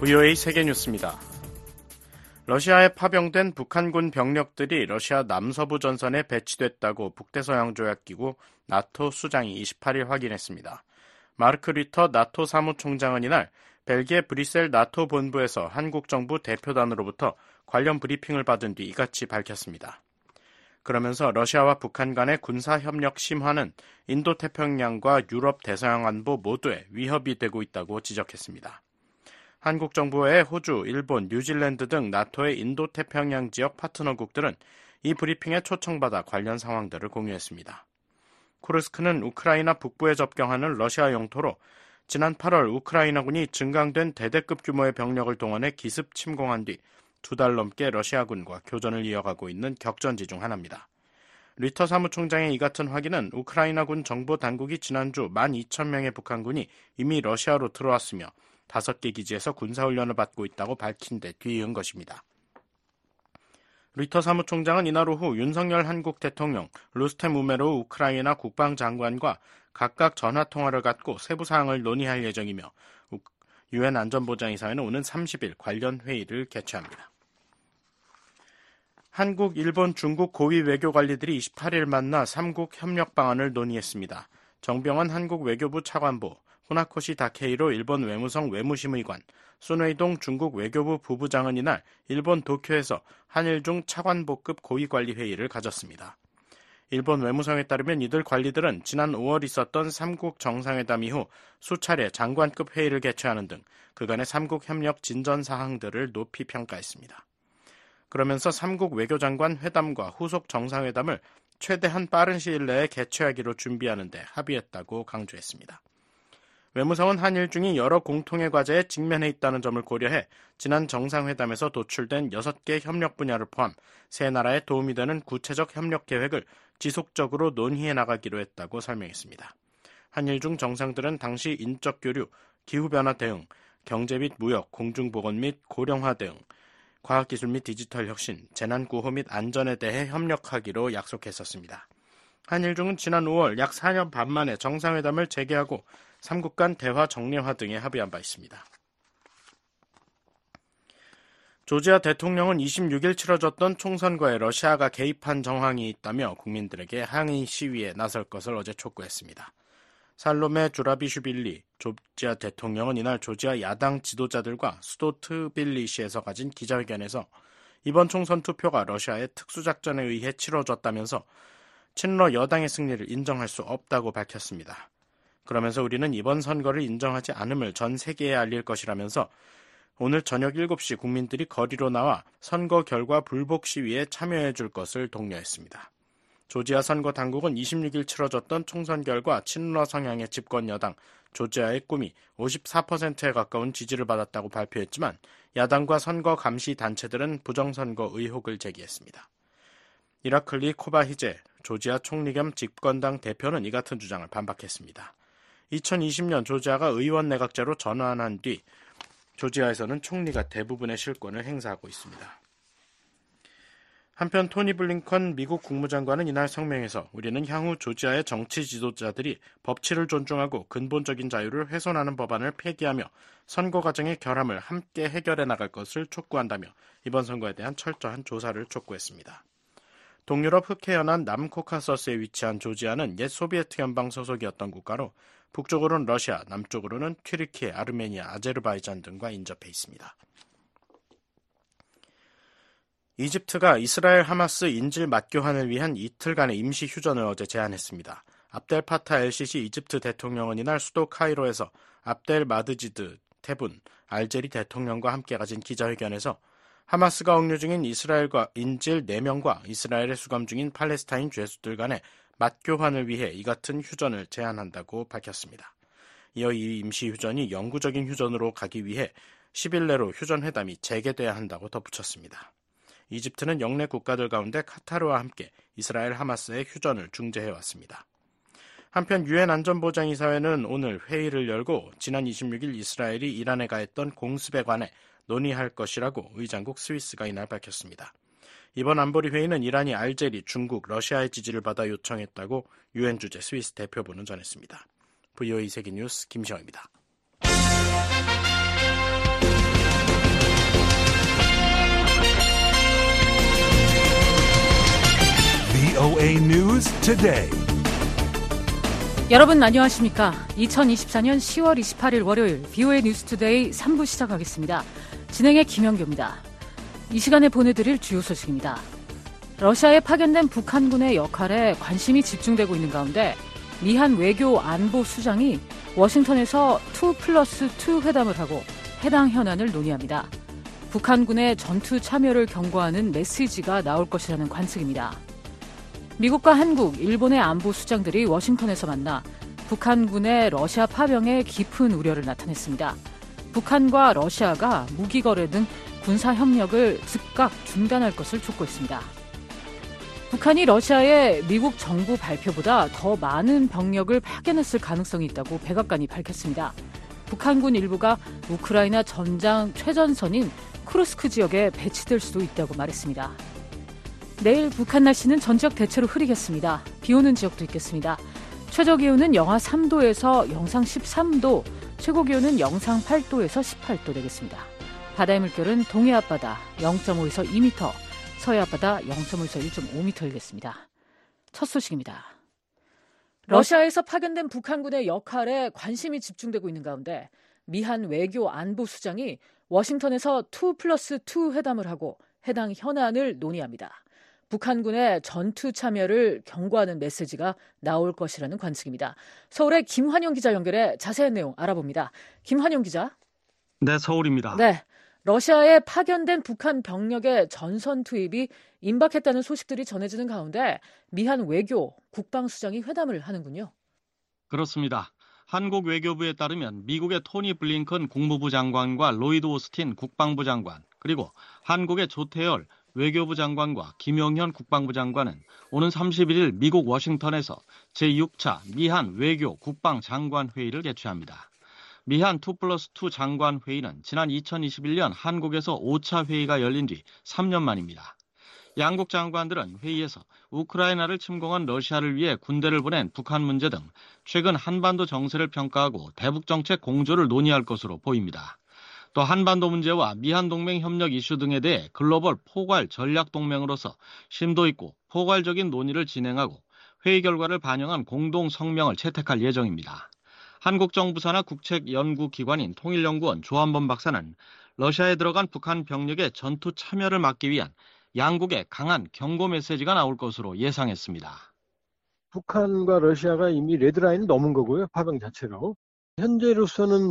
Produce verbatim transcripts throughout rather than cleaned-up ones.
브이오에이 세계뉴스입니다. 러시아에 파병된 북한군 병력들이 러시아 남서부 전선에 배치됐다고 북대서양조약기구 나토 수장이 이십팔 일 확인했습니다. 마르크 류터 나토 사무총장은 이날 벨기에 브뤼셀 나토 본부에서 한국 정부 대표단으로부터 관련 브리핑을 받은 뒤 이같이 밝혔습니다. 그러면서 러시아와 북한 간의 군사협력 심화는 인도태평양과 유럽 대서양 안보 모두에 위협이 되고 있다고 지적했습니다. 한국 정부의 호주, 일본, 뉴질랜드 등 나토의 인도태평양 지역 파트너국들은 이 브리핑에 초청받아 관련 상황들을 공유했습니다. 쿠르스크는 우크라이나 북부에 접경하는 러시아 영토로 지난 팔월 우크라이나군이 증강된 대대급 규모의 병력을 동원해 기습 침공한 뒤 두 달 넘게 러시아군과 교전을 이어가고 있는 격전지 중 하나입니다. 리터 사무총장의 이 같은 확인은 우크라이나군 정보 당국이 지난주 만 이천 명의 북한군이 이미 러시아로 들어왔으며 다섯 개 기지에서 군사훈련을 받고 있다고 밝힌 데 뒤이은 것입니다. 리터 사무총장은 이날 오후 윤석열 한국 대통령, 루스템 우메로우 우크라이나 국방장관과 각각 전화통화를 갖고 세부 사항을 논의할 예정이며 유엔 안전보장이사회는 오는 삼십 일 관련 회의를 개최합니다. 한국, 일본, 중국 고위 외교관리들이 이십팔 일 만나 삼국 협력 방안을 논의했습니다. 정병원 한국 외교부 차관보, 후나코시 다케이로 일본 외무성 외무심의관, 순웨이동 중국 외교부 부부장은 이날 일본 도쿄에서 한일중 차관보급 고위관리 회의를 가졌습니다. 일본 외무성에 따르면 이들 관리들은 지난 오월 있었던 삼국 정상회담 이후 수차례 장관급 회의를 개최하는 등 그간의 삼국 협력 진전 사항들을 높이 평가했습니다. 그러면서 삼국 외교장관 회담과 후속 정상회담을 최대한 빠른 시일 내에 개최하기로 준비하는 데 합의했다고 강조했습니다. 외무성은 한일중이 여러 공통의 과제에 직면해 있다는 점을 고려해 지난 정상회담에서 도출된 여섯 개 협력 분야를 포함 세 나라에 도움이 되는 구체적 협력 계획을 지속적으로 논의해 나가기로 했다고 설명했습니다. 한일중 정상들은 당시 인적 교류, 기후변화 대응, 경제 및 무역, 공중보건 및 고령화 대응, 과학기술 및 디지털 혁신, 재난구호 및 안전에 대해 협력하기로 약속했었습니다. 한일중은 지난 오월 약 사 년 반 만에 정상회담을 재개하고 삼국 간 대화 정례화 등에 합의한 바 있습니다. 조지아 대통령은 이십육 일 치러졌던 총선거에 러시아가 개입한 정황이 있다며 국민들에게 항의 시위에 나설 것을 어제 촉구했습니다. 살로메 주라비슈빌리 조지아 대통령은 이날 조지아 야당 지도자들과 수도 트빌리시에서 가진 기자회견에서 이번 총선 투표가 러시아의 특수작전에 의해 치러졌다면서 친러 여당의 승리를 인정할 수 없다고 밝혔습니다. 그러면서 우리는 이번 선거를 인정하지 않음을 전 세계에 알릴 것이라면서 오늘 저녁 일곱 시 국민들이 거리로 나와 선거 결과 불복 시위에 참여해 줄 것을 독려했습니다. 조지아 선거 당국은 이십육 일 치러졌던 총선 결과 친러 성향의 집권 여당 조지아의 꿈이 오십사 퍼센트에 가까운 지지를 받았다고 발표했지만 야당과 선거 감시 단체들은 부정선거 의혹을 제기했습니다. 이라클리 코바히제 조지아 총리 겸 집권당 대표는 이 같은 주장을 반박했습니다. 이천이십 년 조지아가 의원 내각제로 전환한 뒤 조지아에서는 총리가 대부분의 실권을 행사하고 있습니다. 한편 토니 블링컨 미국 국무장관은 이날 성명에서 우리는 향후 조지아의 정치 지도자들이 법치를 존중하고 근본적인 자유를 훼손하는 법안을 폐기하며 선거 과정의 결함을 함께 해결해 나갈 것을 촉구한다며 이번 선거에 대한 철저한 조사를 촉구했습니다. 동유럽 흑해연안 남코카서스에 위치한 조지아는 옛 소비에트 연방 소속이었던 국가로 북쪽으로는 러시아, 남쪽으로는 튀르키예, 아르메니아, 아제르바이잔 등과 인접해 있습니다. 이집트가 이스라엘 하마스 인질 맞교환을 위한 이틀간의 임시 휴전을 어제 제안했습니다. 압델 파타 엘시시 이집트 대통령은 이날 수도 카이로에서 압델 마드지드 테분 알제리 대통령과 함께 가진 기자회견에서 하마스가 억류 중인 이스라엘과 인질 네 명과 이스라엘에 수감 중인 팔레스타인 죄수들 간의 맞교환을 위해 이 같은 휴전을 제안한다고 밝혔습니다. 이어 이 임시 휴전이 영구적인 휴전으로 가기 위해 십 일 내로 휴전 회담이 재개돼야 한다고 덧붙였습니다. 이집트는 영내 국가들 가운데 카타르와 함께 이스라엘 하마스의 휴전을 중재해왔습니다. 한편 유엔 안전보장이사회는 오늘 회의를 열고 지난 이십육 일 이스라엘이 이란에 가했던 공습에 관해 논의할 것이라고 의장국 스위스가 이날 밝혔습니다. 이번 안보리 회의는 이란이 알제리, 중국, 러시아의 지지를 받아 요청했다고 유엔 주재 스위스 대표부는 전했습니다. 브이오에이 세계뉴스 김시영입니다. 브이오에이 News Today. 여러분 안녕하십니까? 이천이십사년 시월 이십팔일 월요일 브이오에이 뉴스투데이 삼 부 시작하겠습니다. 진행의 김영규입니다. 이 시간에 보내드릴 주요 소식입니다. 러시아에 파견된 북한군의 역할에 관심이 집중되고 있는 가운데 미한 외교 안보 수장이 워싱턴에서 투 플러스 투 회담을 하고 해당 현안을 논의합니다. 북한군의 전투 참여를 경고하는 메시지가 나올 것이라는 관측입니다. 미국과 한국, 일본의 안보 수장들이 워싱턴에서 만나 북한군의 러시아 파병에 깊은 우려를 나타냈습니다. 북한과 러시아가 무기 거래 등 군사 협력을 즉각 중단할 것을 촉구했습니다. 북한이 러시아에 미국 정부 발표보다 더 많은 병력을 파견했을 가능성이 있다고 백악관이 밝혔습니다. 북한군 일부가 우크라이나 전장 최전선인 쿠르스크 지역에 배치될 수도 있다고 말했습니다. 내일 북한 날씨는 전지역 대체로 흐리겠습니다. 비 오는 지역도 있겠습니다. 최저기온은 영하 삼 도에서 영상 십삼 도, 최고기온은 영상 팔 도에서 십팔 도 되겠습니다. 바다의 물결은 동해 앞바다 영 점 오에서 이 미터, 서해 앞바다 영 점 오에서 일 점 오 미터이겠습니다. 첫 소식입니다. 러시아에서 파견된 북한군의 역할에 관심이 집중되고 있는 가운데 미한 외교 안보 수장이 워싱턴에서 투 플러스 투 회담을 하고 해당 현안을 논의합니다. 북한군의 전투 참여를 경고하는 메시지가 나올 것이라는 관측입니다. 서울의 김환영 기자 연결해 자세한 내용 알아봅니다. 김환영 기자. 네, 서울입니다. 네, 러시아에 파견된 북한 병력의 전선 투입이 임박했다는 소식들이 전해지는 가운데 미한 외교, 국방수장이 회담을 하는군요. 그렇습니다. 한국 외교부에 따르면 미국의 토니 블링컨 국무부 장관과 로이드 오스틴 국방부 장관, 그리고 한국의 조태열 외교부 장관과 김용현 국방부 장관은 오는 삼십일일 미국 워싱턴에서 제육 차 미한 외교 국방 장관 회의를 개최합니다. 미한 투 플러스 투 장관 회의는 지난 이천이십일년 한국에서 오 차 회의가 열린 뒤 삼 년 만입니다. 양국 장관들은 회의에서 우크라이나를 침공한 러시아를 위해 군대를 보낸 북한 문제 등 최근 한반도 정세를 평가하고 대북 정책 공조를 논의할 것으로 보입니다. 또 한반도 문제와 미한 동맹 협력 이슈 등에 대해 글로벌 포괄 전략 동맹으로서 심도 있고 포괄적인 논의를 진행하고 회의 결과를 반영한 공동 성명을 채택할 예정입니다. 한국 정부 산하 국책연구기관인 통일연구원 조한범 박사는 러시아에 들어간 북한 병력의 전투 참여를 막기 위한 양국의 강한 경고 메시지가 나올 것으로 예상했습니다. 북한과 러시아가 이미 레드라인을 넘은 거고요. 파병 자체로. 현재로서는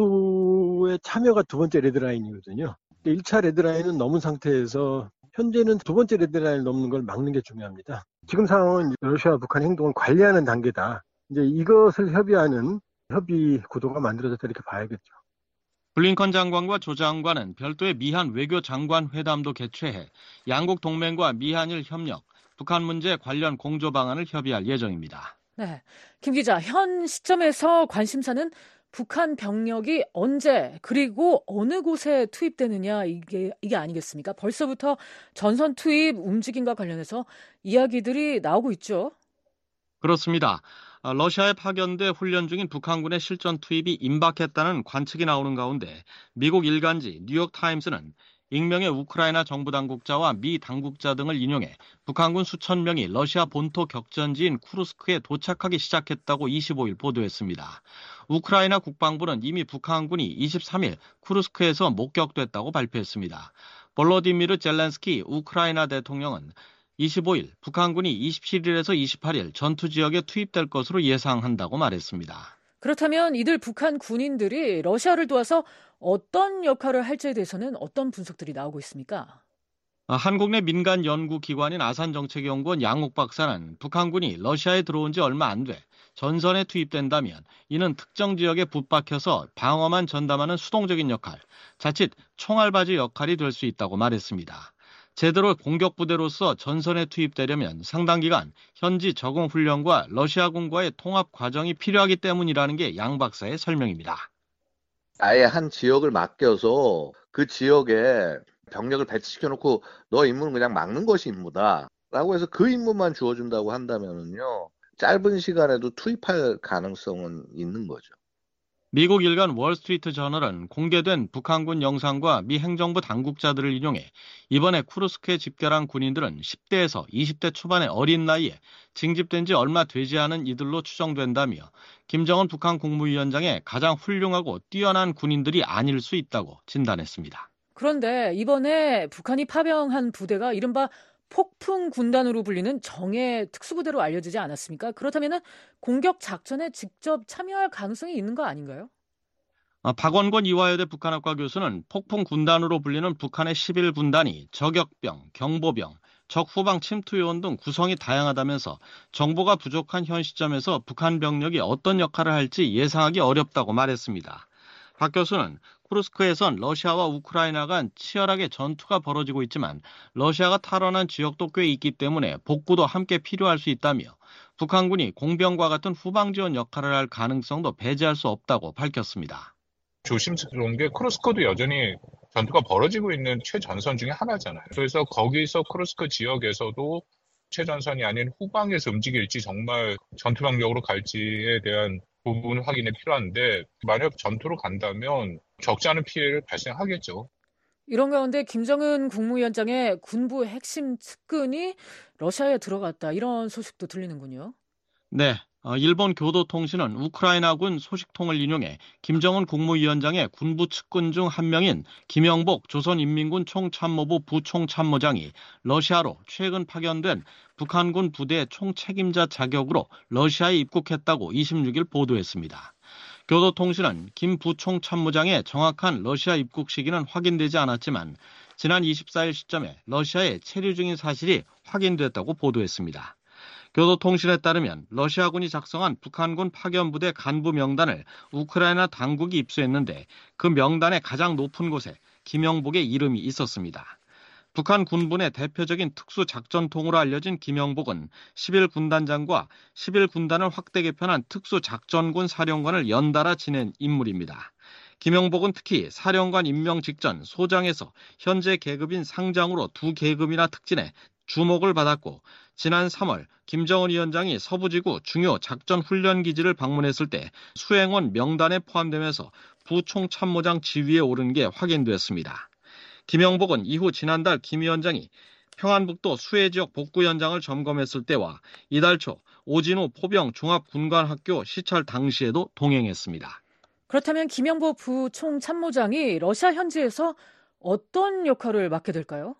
전투에 참여가 두 번째 레드라인이거든요. 일 차 레드라인은 넘은 상태에서 현재는 두 번째 레드라인을 넘는 걸 막는 게 중요합니다. 지금 상황은 러시아와 북한 행동을 관리하는 단계다. 이제 이것을 협의하는 협의 구도가 만들어졌다 이렇게 봐야겠죠. 블링컨 장관과 조 장관은 별도의 미한 외교 장관 회담도 개최해 양국 동맹과 미한일 협력, 북한 문제 관련 공조 방안을 협의할 예정입니다. 네, 김 기자, 현 시점에서 관심사는 북한 병력이 언제 그리고 어느 곳에 투입되느냐 이게 이게 아니겠습니까? 벌써부터 전선 투입 움직임과 관련해서 이야기들이 나오고 있죠. 그렇습니다. 러시아에 파견돼 훈련 중인 북한군의 실전 투입이 임박했다는 관측이 나오는 가운데 미국 일간지 뉴욕타임스는 익명의 우크라이나 정부 당국자와 미 당국자 등을 인용해 북한군 수천 명이 러시아 본토 격전지인 쿠르스크에 도착하기 시작했다고 이십오일 보도했습니다. 우크라이나 국방부는 이미 북한군이 이십삼일 쿠르스크에서 목격됐다고 발표했습니다. 볼로디미르 젤렌스키 우크라이나 대통령은 이십오일 북한군이 이십칠일에서 이십팔일 전투 지역에 투입될 것으로 예상한다고 말했습니다. 그렇다면 이들 북한 군인들이 러시아를 도와서 어떤 역할을 할지에 대해서는 어떤 분석들이 나오고 있습니까? 한국 내 민간 연구기관인 아산정책연구원 양옥 박사는 북한군이 러시아에 들어온 지 얼마 안 돼 전선에 투입된다면 이는 특정 지역에 붙박혀서 방어만 전담하는 수동적인 역할, 자칫 총알바지 역할이 될 수 있다고 말했습니다. 제대로 공격부대로서 전선에 투입되려면 상당 기간 현지 적응 훈련과 러시아군과의 통합 과정이 필요하기 때문이라는 게 양 박사의 설명입니다. 아예 한 지역을 맡겨서 그 지역에 병력을 배치시켜놓고 너 임무는 그냥 막는 것이 임무다 라고 해서 그 임무만 주어준다고 한다면은요 짧은 시간에도 투입할 가능성은 있는 거죠. 미국 일간 월스트리트 저널은 공개된 북한군 영상과 미 행정부 당국자들을 인용해 이번에 쿠르스크에 집결한 군인들은 십 대에서 이십 대 초반의 어린 나이에 징집된 지 얼마 되지 않은 이들로 추정된다며 김정은 북한 국무위원장의 가장 훌륭하고 뛰어난 군인들이 아닐 수 있다고 진단했습니다. 그런데 이번에 북한이 파병한 부대가 이른바 폭풍 군단으로 불리는 정예 특수부대로 알려지지 않았습니까? 그렇다면 공격 작전에 직접 참여할 가능성이 있는 거 아닌가요? 박원권 이화여대 북한학과 교수는 폭풍 군단으로 불리는 북한의 십일 군단이 저격병, 경보병, 적 후방 침투 요원 등 구성이 다양하다면서 정보가 부족한 현 시점에서 북한 병력이 어떤 역할을 할지 예상하기 어렵다고 말했습니다. 박 교수는 쿠르스크에선 러시아와 우크라이나 간 치열하게 전투가 벌어지고 있지만 러시아가 탈환한 지역도 꽤 있기 때문에 복구도 함께 필요할 수 있다며 북한군이 공병과 같은 후방 지원 역할을 할 가능성도 배제할 수 없다고 밝혔습니다. 조심스러운 게 쿠르스크도 여전히 전투가 벌어지고 있는 최전선 중에 하나잖아요. 그래서 거기서 쿠르스크 지역에서도 최전선이 아닌 후방에서 움직일지 정말 전투병력으로 갈지에 대한 부분 확인이 필요한데 만약 전투로 간다면 적지 않은 피해를 발생하겠죠. 이런 가운데 김정은 국무위원장의 군부 핵심 측근이 러시아에 들어갔다 이런 소식도 들리는군요. 네, 일본 교도통신은 우크라이나군 소식통을 인용해 김정은 국무위원장의 군부 측근 중 한 명인 김영복 조선인민군 총참모부 부총참모장이 러시아로 최근 파견된 북한군 부대 총책임자 자격으로 러시아에 입국했다고 이십육 일 보도했습니다. 교도통신은 김 부총참모장의 정확한 러시아 입국 시기는 확인되지 않았지만 지난 이십사 일 시점에 러시아에 체류 중인 사실이 확인됐다고 보도했습니다. 교도통신에 따르면 러시아군이 작성한 북한군 파견부대 간부 명단을 우크라이나 당국이 입수했는데 그 명단의 가장 높은 곳에 김영복의 이름이 있었습니다. 북한 군부의 대표적인 특수작전통으로 알려진 김영복은 십일 군단장과 십일 군단을 확대 개편한 특수작전군 사령관을 연달아 지낸 인물입니다. 김영복은 특히 사령관 임명 직전 소장에서 현재 계급인 상장으로 두 계급이나 특진해 주목을 받았고 지난 삼월 김정은 위원장이 서부지구 중요 작전훈련기지를 방문했을 때 수행원 명단에 포함되면서 부총참모장 지위에 오른 게 확인됐습니다. 김영복은 이후 지난달 김 위원장이 평안북도 수해지역 복구 현장을 점검했을 때와 이달 초 오진호 포병 종합군관학교 시찰 당시에도 동행했습니다. 그렇다면 김영복 부총참모장이 러시아 현지에서 어떤 역할을 맡게 될까요?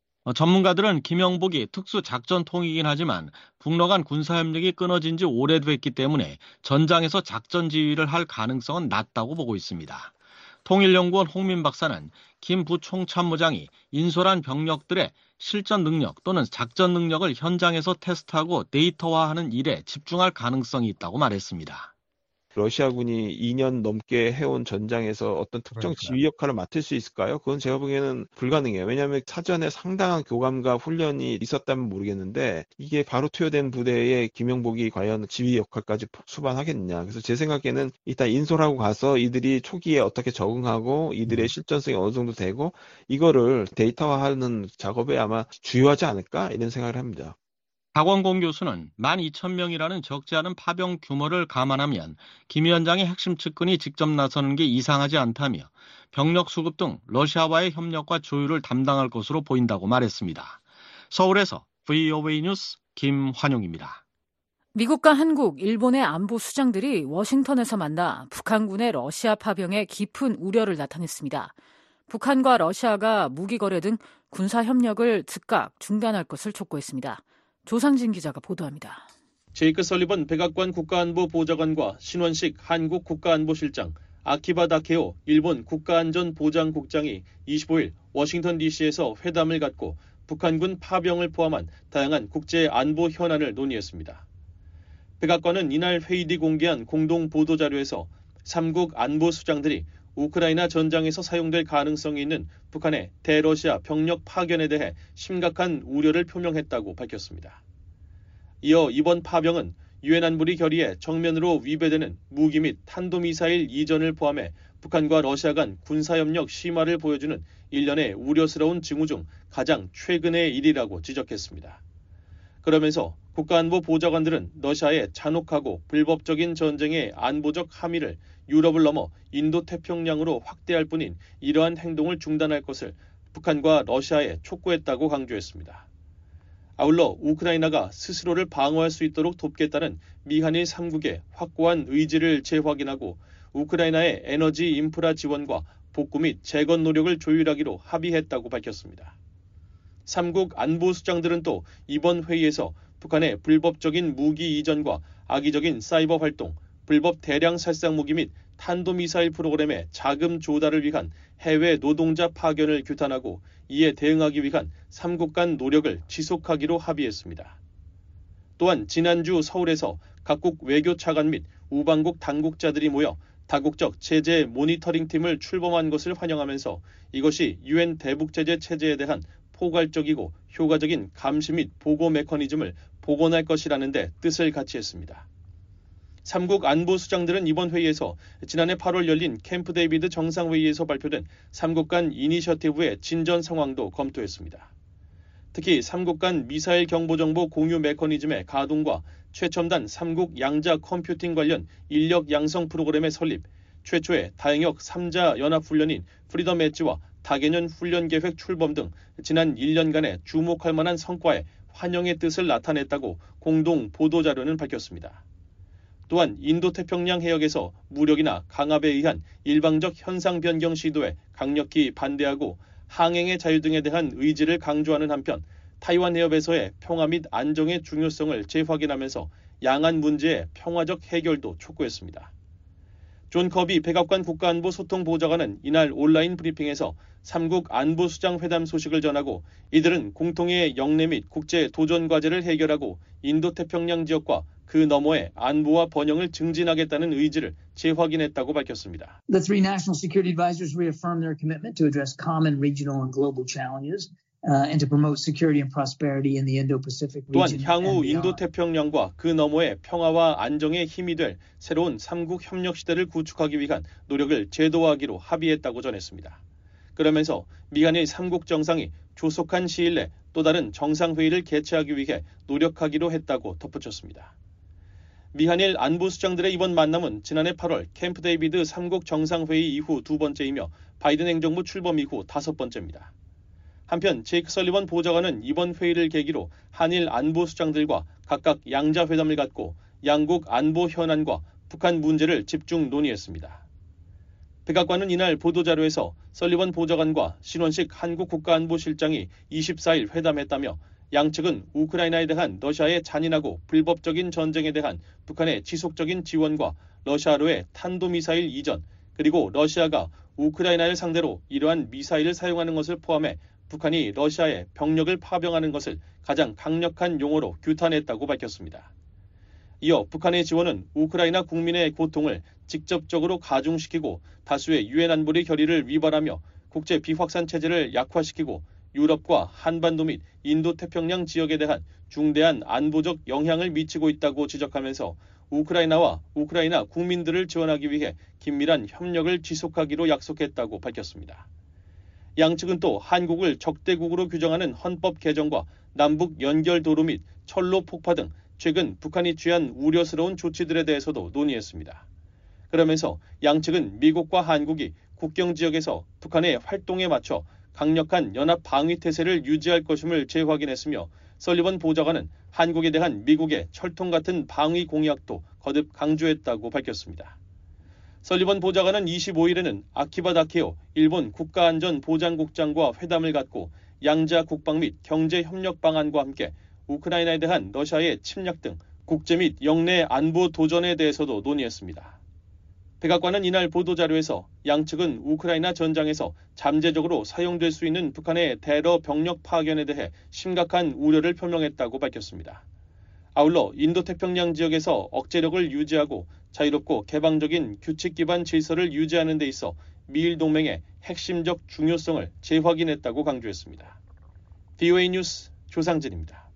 전문가들은 김영복이 특수작전통이긴 하지만 북러 간 군사협력이 끊어진 지 오래됐기 때문에 전장에서 작전 지휘를 할 가능성은 낮다고 보고 있습니다. 통일연구원 홍민 박사는 김 부총참모장이 인솔한 병력들의 실전 능력 또는 작전 능력을 현장에서 테스트하고 데이터화하는 일에 집중할 가능성이 있다고 말했습니다. 러시아군이 이 년 넘게 해온 전장에서 어떤 특정 그러니까요. 지휘 역할을 맡을 수 있을까요? 그건 제가 보기에는 불가능해요. 왜냐하면 사전에 상당한 교감과 훈련이 있었다면 모르겠는데 이게 바로 투여된 부대에 김영복이 과연 지휘 역할까지 수반하겠느냐. 그래서 제 생각에는 일단 인솔하고 가서 이들이 초기에 어떻게 적응하고 이들의 실전성이 어느 정도 되고 이거를 데이터화하는 작업에 아마 주요하지 않을까 이런 생각을 합니다. 박원공 교수는 만 이천 명이라는 적지 않은 파병 규모를 감안하면 김 위원장의 핵심 측근이 직접 나서는 게 이상하지 않다며 병력 수급 등 러시아와의 협력과 조율을 담당할 것으로 보인다고 말했습니다. 서울에서 브이오에이 뉴스 김환용입니다. 미국과 한국, 일본의 안보 수장들이 워싱턴에서 만나 북한군의 러시아 파병에 깊은 우려를 나타냈습니다. 북한과 러시아가 무기 거래 등 군사 협력을 즉각 중단할 것을 촉구했습니다. 조상진 기자가 보도합니다. 제이크 설리번 백악관 국가안보 보좌관과 신원식 한국 국가안보실장, 아키바 다케오 일본 국가안전보장국장이 이십오 일 워싱턴 디씨에서 회담을 갖고 북한군 파병을 포함한 다양한 국제 안보 현안을 논의했습니다. 백악관은 이날 회의 뒤 공개한 공동 보도자료에서 삼국 안보 수장들이 우크라이나 전장에서 사용될 가능성이 있는 북한의 대러시아 병력 파견에 대해 심각한 우려를 표명했다고 밝혔습니다. 이어 이번 파병은 유엔 안보리 결의에 정면으로 위배되는 무기 및 탄도미사일 이전을 포함해 북한과 러시아 간 군사협력 심화를 보여주는 일련의 우려스러운 징후 중 가장 최근의 일이라고 지적했습니다. 그러면서 국가안보보좌관들은 러시아의 잔혹하고 불법적인 전쟁의 안보적 함의를 유럽을 넘어 인도태평양으로 확대할 뿐인 이러한 행동을 중단할 것을 북한과 러시아에 촉구했다고 강조했습니다. 아울러 우크라이나가 스스로를 방어할 수 있도록 돕겠다는 미한일 삼국의 확고한 의지를 재확인하고 우크라이나의 에너지 인프라 지원과 복구 및 재건 노력을 조율하기로 합의했다고 밝혔습니다. 삼국 안보수장들은 또 이번 회의에서 북한의 불법적인 무기 이전과 악의적인 사이버 활동, 불법 대량 살상 무기 및 탄도미사일 프로그램의 자금 조달을 위한 해외 노동자 파견을 규탄하고 이에 대응하기 위한 삼국 간 노력을 지속하기로 합의했습니다. 또한 지난주 서울에서 각국 외교 차관 및 우방국 당국자들이 모여 다국적 제재 모니터링 팀을 출범한 것을 환영하면서 이것이 유엔 대북제재 체제에 대한 포괄적이고 효과적인 감시 및 보고 메커니즘을 복원할 것이라는 데 뜻을 같이 했습니다. 삼국 안보수장들은 이번 회의에서 지난해 팔월 열린 캠프 데이비드 정상회의에서 발표된 삼국 간 이니셔티브의 진전 상황도 검토했습니다. 특히 삼국 간 미사일 경보정보 공유 메커니즘의 가동과 최첨단 삼국 양자 컴퓨팅 관련 인력 양성 프로그램의 설립, 최초의 다행역 삼 자 연합훈련인 프리덤 엣지와 다개년 훈련계획 출범 등 지난 일 년간의 주목할 만한 성과에 환영의 뜻을 나타냈다고 공동 보도자료는 밝혔습니다. 또한 인도태평양 해역에서 무력이나 강압에 의한 일방적 현상 변경 시도에 강력히 반대하고 항행의 자유 등에 대한 의지를 강조하는 한편 타이완 해협에서의 평화 및 안정의 중요성을 재확인하면서 양안 문제의 평화적 해결도 촉구했습니다. 존 커비 백악관 국가안보 소통보좌관은 이날 온라인 브리핑에서 삼국 안보수장 회담 소식을 전하고 이들은 공통의 영내 및 국제 도전 과제를 해결하고 인도태평양 지역과 그 너머의 안보와 번영을 증진하겠다는 의지를 재확인했다고 밝혔습니다. The three national security advisors reaffirmed their commitment to address common regional and global challenges. Uh, and to promote security and prosperity in the Indo-Pacific region. 또한 향후 인도태평양과 그 너머의 평화와 안정의 힘이 될 새로운 삼국 협력 시대를 구축하기 위한 노력을 제도화하기로 합의했다고 전했습니다. 그러면서 미한일 삼국 정상이 조속한 시일 내 또 다른 정상회의를 개최하기 위해 노력하기로 했다고 덧붙였습니다. 미한일 안보수장들의 이번 만남은 지난해 팔월 캠프 데이비드 삼국 정상회의 이후 두 번째이며 바이든 행정부 출범 이후 다섯 번째입니다. 한편 제이크 설리번 보좌관은 이번 회의를 계기로 한일 안보수장들과 각각 양자회담을 갖고 양국 안보 현안과 북한 문제를 집중 논의했습니다. 백악관은 이날 보도자료에서 설리번 보좌관과 신원식 한국 국가안보실장이 이십사 일 회담했다며 양측은 우크라이나에 대한 러시아의 잔인하고 불법적인 전쟁에 대한 북한의 지속적인 지원과 러시아로의 탄도미사일 이전, 그리고 러시아가 우크라이나를 상대로 이러한 미사일을 사용하는 것을 포함해 북한이 러시아에 병력을 파병하는 것을 가장 강력한 용어로 규탄했다고 밝혔습니다. 이어 북한의 지원은 우크라이나 국민의 고통을 직접적으로 가중시키고 다수의 유엔 안보리 결의를 위반하며 국제 비확산 체제를 약화시키고 유럽과 한반도 및 인도태평양 지역에 대한 중대한 안보적 영향을 미치고 있다고 지적하면서 우크라이나와 우크라이나 국민들을 지원하기 위해 긴밀한 협력을 지속하기로 약속했다고 밝혔습니다. 양측은 또 한국을 적대국으로 규정하는 헌법 개정과 남북 연결 도로 및 철로 폭파 등 최근 북한이 취한 우려스러운 조치들에 대해서도 논의했습니다. 그러면서 양측은 미국과 한국이 국경 지역에서 북한의 활동에 맞춰 강력한 연합 방위 태세를 유지할 것임을 재확인했으며 설리번 보좌관은 한국에 대한 미국의 철통 같은 방위 공약도 거듭 강조했다고 밝혔습니다. 설리번 보좌관은 이십오 일에는 아키바 다케오 일본 국가안전보장국장과 회담을 갖고 양자 국방 및 경제 협력 방안과 함께 우크라이나에 대한 러시아의 침략 등 국제 및 영내 안보 도전에 대해서도 논의했습니다. 백악관은 이날 보도자료에서 양측은 우크라이나 전장에서 잠재적으로 사용될 수 있는 북한의 대러 병력 파견에 대해 심각한 우려를 표명했다고 밝혔습니다. 아울러 인도태평양 지역에서 억제력을 유지하고 자유롭고 개방적인 규칙 기반 질서를 유지하는 데 있어 미일 동맹의 핵심적 중요성을 재확인했다고 강조했습니다. 브이오에이 뉴스 조상진입니다.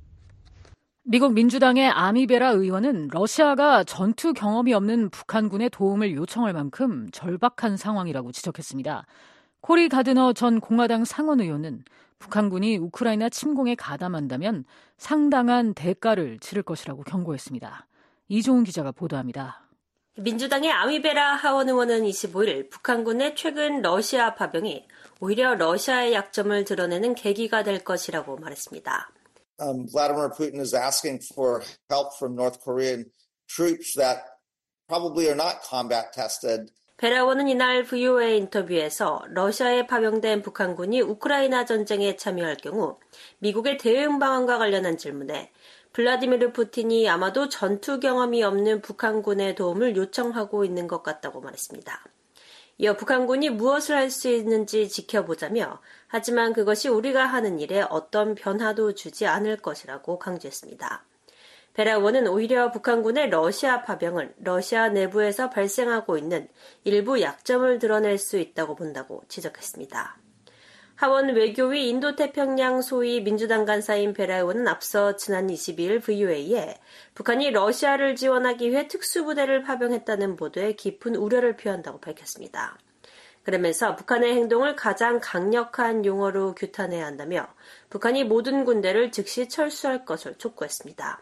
미국 민주당의 아미베라 의원은 러시아가 전투 경험이 없는 북한군의 도움을 요청할 만큼 절박한 상황이라고 지적했습니다. 코리 가드너 전 공화당 상원 의원은 북한군이 우크라이나 침공에 가담한다면 상당한 대가를 치를 것이라고 경고했습니다. 이종훈 기자가 보도합니다. 민주당의 아미베라 하원 의원은 이십오일 북한군의 최근 러시아 파병이 오히려 러시아의 약점을 드러내는 계기가 될 것이라고 말했습니다. Um, Vladimir Putin is asking for help from North Korean troops that probably are not combat tested. 베라 의원은 이날 브이오에이 인터뷰에서 러시아에 파병된 북한군이 우크라이나 전쟁에 참여할 경우 미국의 대응 방안과 관련한 질문에 블라디미르 푸틴이 아마도 전투 경험이 없는 북한군의 도움을 요청하고 있는 것 같다고 말했습니다. 이어 북한군이 무엇을 할 수 있는지 지켜보자며 하지만 그것이 우리가 하는 일에 어떤 변화도 주지 않을 것이라고 강조했습니다. 베라 의원은 오히려 북한군의 러시아 파병은 러시아 내부에서 발생하고 있는 일부 약점을 드러낼 수 있다고 본다고 지적했습니다. 하원 외교위 인도태평양 소위 민주당 간사인 베라 의원은 앞서 지난 이십이일 브이오에이에 북한이 러시아를 지원하기 위해 특수부대를 파병했다는 보도에 깊은 우려를 표한다고 밝혔습니다. 그러면서 북한의 행동을 가장 강력한 용어로 규탄해야 한다며 북한이 모든 군대를 즉시 철수할 것을 촉구했습니다.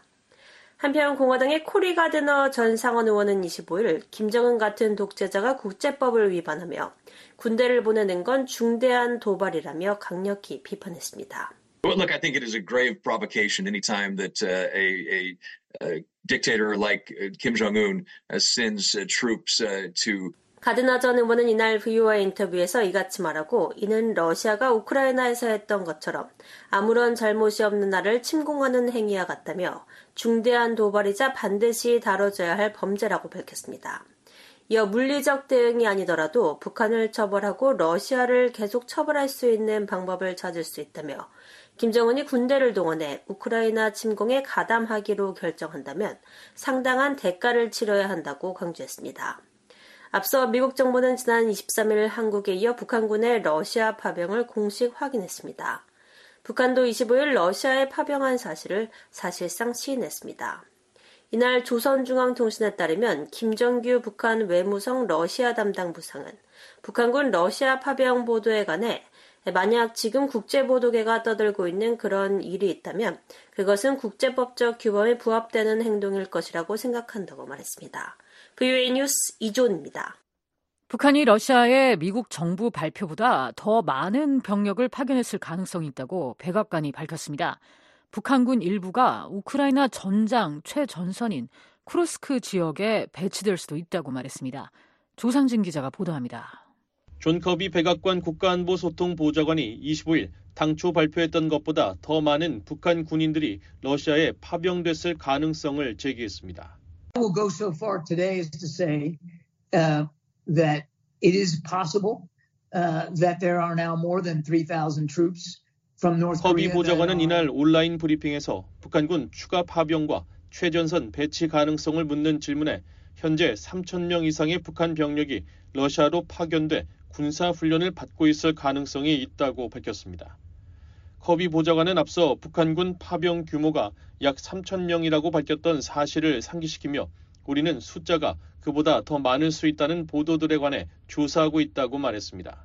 한편 공화당의 코리 가드너 전 상원 의원은 이십오일 김정은 같은 독재자가 국제법을 위반하며 군대를 보내는 건 중대한 도발이라며 강력히 비판했습니다. Look, I think it is a grave provocation anytime that uh, a, a, a dictator like Kim Jong-un uh, sends uh, troops uh, to 가드너 전 의원은 이날 브이오에이 인터뷰에서 이같이 말하고 이는 러시아가 우크라이나에서 했던 것처럼 아무런 잘못이 없는 나라를 침공하는 행위와 같다며 중대한 도발이자 반드시 다뤄져야 할 범죄라고 밝혔습니다. 이어 물리적 대응이 아니더라도 북한을 처벌하고 러시아를 계속 처벌할 수 있는 방법을 찾을 수 있다며 김정은이 군대를 동원해 우크라이나 침공에 가담하기로 결정한다면 상당한 대가를 치러야 한다고 강조했습니다. 앞서 미국 정부는 지난 이십삼일 한국에 이어 북한군의 러시아 파병을 공식 확인했습니다. 북한도 이십오일 러시아에 파병한 사실을 사실상 시인했습니다. 이날 조선중앙통신에 따르면 김정규 북한 외무성 러시아 담당 부상은 북한군 러시아 파병 보도에 관해 만약 지금 국제보도계가 떠들고 있는 그런 일이 있다면 그것은 국제법적 규범에 부합되는 행동일 것이라고 생각한다고 말했습니다. 브이오에이 뉴스 이존입니다. 북한이 러시아에 미국 정부 발표보다 더 많은 병력을 파견했을 가능성이 있다고 백악관이 밝혔습니다. 북한군 일부가 우크라이나 전장 최전선인 쿠르스크 지역에 배치될 수도 있다고 말했습니다. 조상진 기자가 보도합니다. 존 커비 백악관 국가안보소통보좌관이 이십오일 당초 발표했던 것보다 더 많은 북한 군인들이 러시아에 파병됐을 가능성을 제기했습니다. I will go so far today as to say uh, that it is possible uh, that there are now more than three thousand troops from North Korea. 커비 보좌관은 이날 온라인 브리핑에서 북한군 추가 파병과 최전선 배치 가능성을 묻는 질문에 현재 삼천 명 이상의 북한 병력이 러시아로 파견돼 군사훈련을 받고 있을 가능성이 있다고 밝혔습니다. 커비 보좌관은 앞서 북한군 파병 규모가 약 삼천 명이라고 밝혔던 사실을 상기시키며 우리는 숫자가 그보다 더 많을 수 있다는 보도들에 관해 조사하고 있다고 말했습니다.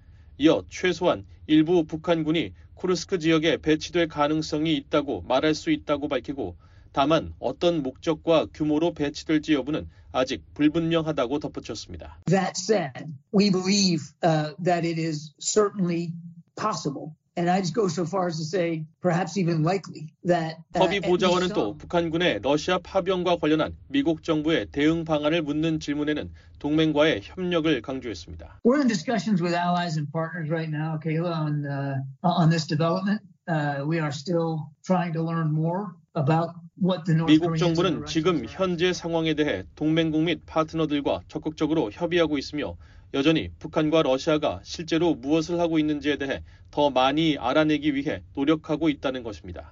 이어 최소한 일부 북한군이 쿠르스크 지역에 배치될 가능성이 있다고 말할 수 있다고 밝히고 다만 어떤 목적과 규모로 배치될지 여부는 아직 불분명하다고 덧붙였습니다. That said, we believe uh, that it is certainly possible. And I just go so far as to say, perhaps even likely that. 커비 보좌관은 또 북한군의 러시아 파병과 관련한 미국 정부의 대응 방안을 묻는 질문에는 동맹과의 협력을 강조했습니다. We're in discussions with allies and partners right now, Kayla, on uh, on this development. Uh, we are still trying to learn more about what the North 미국 정부는 지금 현재 상황에 대해 동맹국 및 파트너들과 적극적으로 협의하고 있으며 여전히 북한과 러시아가 실제로 무엇을 하고 있는지에 대해 더 많이 알아내기 위해 노력하고 있다는 것입니다.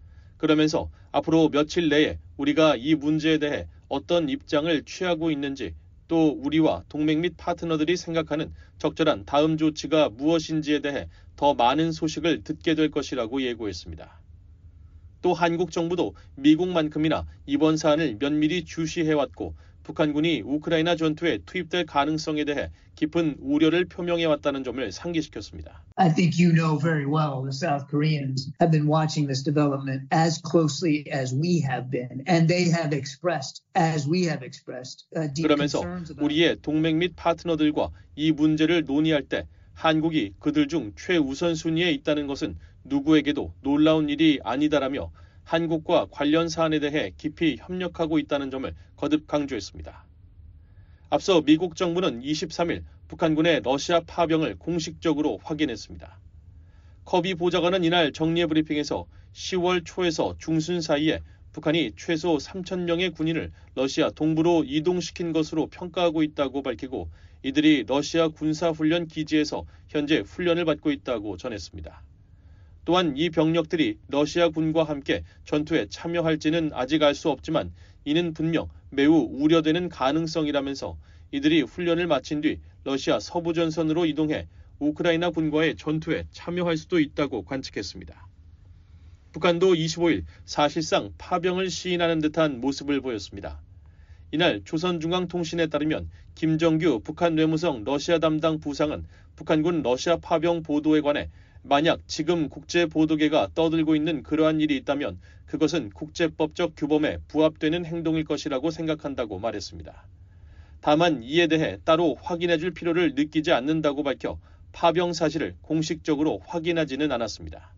그러면서 앞으로 며칠 내에 우리가 이 문제에 대해 어떤 입장을 취하고 있는지 또 우리와 동맹 및 파트너들이 생각하는 적절한 다음 조치가 무엇인지에 대해 더 많은 소식을 듣게 될 것이라고 예고했습니다. 또 한국 정부도 미국만큼이나 이번 사안을 면밀히 주시해왔고 북한군이 우크라이나 전투에 투입될 가능성에 대해 깊은 우려를 표명해왔다는 점을 상기시켰습니다. I think you know very well the South Koreans have been watching this development as closely as we have been, and they have expressed, as we have expressed, uh, deep 그러면서 concerns about. 우리의 동맹 및 파트너들과 이 문제를 논의할 때 한국이 그들 중 최우선 순위에 있다는 것은 누구에게도 놀라운 일이 아니다라며 한국과 관련 사안에 대해 깊이 협력하고 있다는 점을 거듭 강조했습니다. 앞서 미국 정부는 이십삼 일 북한군의 러시아 파병을 공식적으로 확인했습니다. 커비 보좌관은 이날 정례 브리핑에서 시월 초에서 중순 사이에 북한이 최소 삼천 명의 군인을 러시아 동부로 이동시킨 것으로 평가하고 있다고 밝히고 이들이 러시아 군사훈련 기지에서 현재 훈련을 받고 있다고 전했습니다. 또한 이 병력들이 러시아 군과 함께 전투에 참여할지는 아직 알 수 없지만 이는 분명 매우 우려되는 가능성이라면서 이들이 훈련을 마친 뒤 러시아 서부 전선으로 이동해 우크라이나 군과의 전투에 참여할 수도 있다고 관측했습니다. 북한도 이십오 일 사실상 파병을 시인하는 듯한 모습을 보였습니다. 이날 조선중앙통신에 따르면 김정규 북한 외무성 러시아 담당 부상은 북한군 러시아 파병 보도에 관해 만약 지금 국제보도계가 떠들고 있는 그러한 일이 있다면 그것은 국제법적 규범에 부합되는 행동일 것이라고 생각한다고 말했습니다. 다만 이에 대해 따로 확인해줄 필요를 느끼지 않는다고 밝혀 파병 사실을 공식적으로 확인하지는 않았습니다.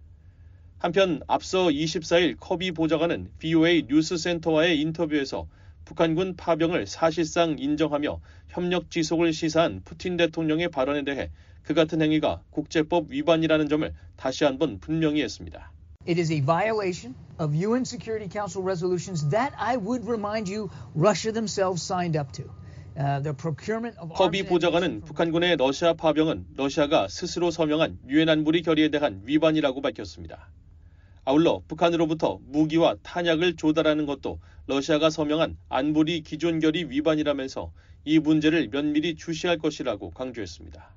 한편 앞서 이십사 일 커비 보좌관은 브이오에이 뉴스센터와의 인터뷰에서 북한군 파병을 사실상 인정하며 협력 지속을 시사한 푸틴 대통령의 발언에 대해 그 같은 행위가 국제법 위반이라는 점을 다시 한번 분명히 했습니다. It is a violation of 유엔 Security Council resolutions that I would remind you Russia themselves signed up to. Uh, the procurement of 커비 보좌관은 북한군의 러시아 파병은 러시아가 스스로 서명한 유엔 안보리 결의에 대한 위반이라고 밝혔습니다. 아울러 북한으로부터 무기와 탄약을 조달하는 것도 러시아가 서명한 안보리 기존 결의 위반이라면서 이 문제를 면밀히 주시할 것이라고 강조했습니다.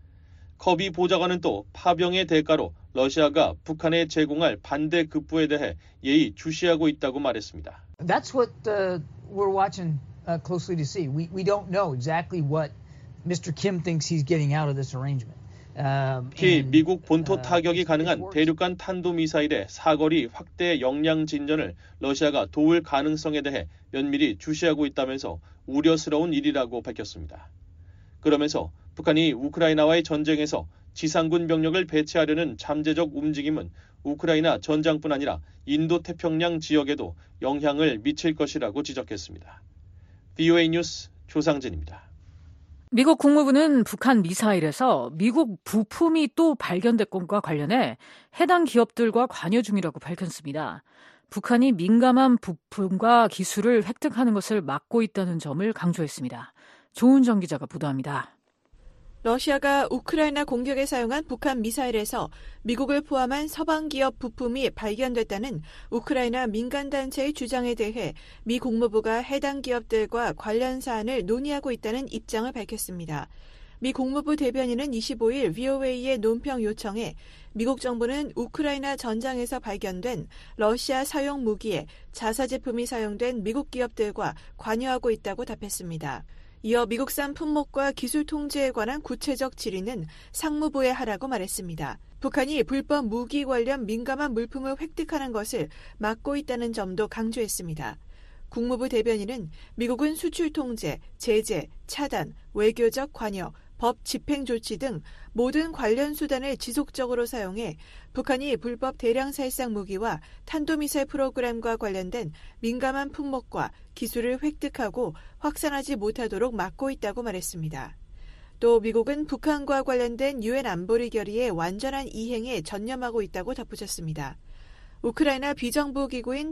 커비 보좌관은 또 파병의 대가로 러시아가 북한에 제공할 반대 급부에 대해 예의 주시하고 있다고 말했습니다. That's what uh, we're watching uh, closely to see. We we don't know exactly what Mister Kim thinks he's getting out of this arrangement. Um, 특히 and, 미국 본토 uh, 타격이 가능한 대륙간 탄도미사일의 사거리 확대 역량 진전을 러시아가 도울 가능성에 대해 면밀히 주시하고 있다면서 우려스러운 일이라고 밝혔습니다. 그러면서 북한이 우크라이나와의 전쟁에서 지상군 병력을 배치하려는 잠재적 움직임은 우크라이나 전장뿐 아니라 인도태평양 지역에도 영향을 미칠 것이라고 지적했습니다. 브이오에이 뉴스 조상진입니다. 미국 국무부는 북한 미사일에서 미국 부품이 또 발견됐건과 관련해 해당 기업들과 관여 중이라고 밝혔습니다. 북한이 민감한 부품과 기술을 획득하는 것을 막고 있다는 점을 강조했습니다. 조은정 기자가 보도합니다. 러시아가 우크라이나 공격에 사용한 북한 미사일에서 미국을 포함한 서방 기업 부품이 발견됐다는 우크라이나 민간단체의 주장에 대해 미 국무부가 해당 기업들과 관련 사안을 논의하고 있다는 입장을 밝혔습니다. 미 국무부 대변인은 이십오 일 브이오에이의 논평 요청에 미국 정부는 우크라이나 전장에서 발견된 러시아 사용 무기에 자사 제품이 사용된 미국 기업들과 관여하고 있다고 답했습니다. 이어 미국산 품목과 기술 통제에 관한 구체적 질의는 상무부에 하라고 말했습니다. 북한이 불법 무기 관련 민감한 물품을 획득하는 것을 막고 있다는 점도 강조했습니다. 국무부 대변인은 미국은 수출 통제, 제재, 차단, 외교적 관여, 법 집행 조치 등 모든 관련 수단을 지속적으로 사용해 북한이 불법 대량 살상 무기와 탄도미사일 프로그램과 관련된 민감한 품목과 기술을 획득하고 확산하지 못하도록 막고 있다고 말했습니다. 또 미국은 북한과 관련된 유엔 안보리 결의의 완전한 이행에 전념하고 있다고 덧붙였습니다. 우크라이나 비정부기구인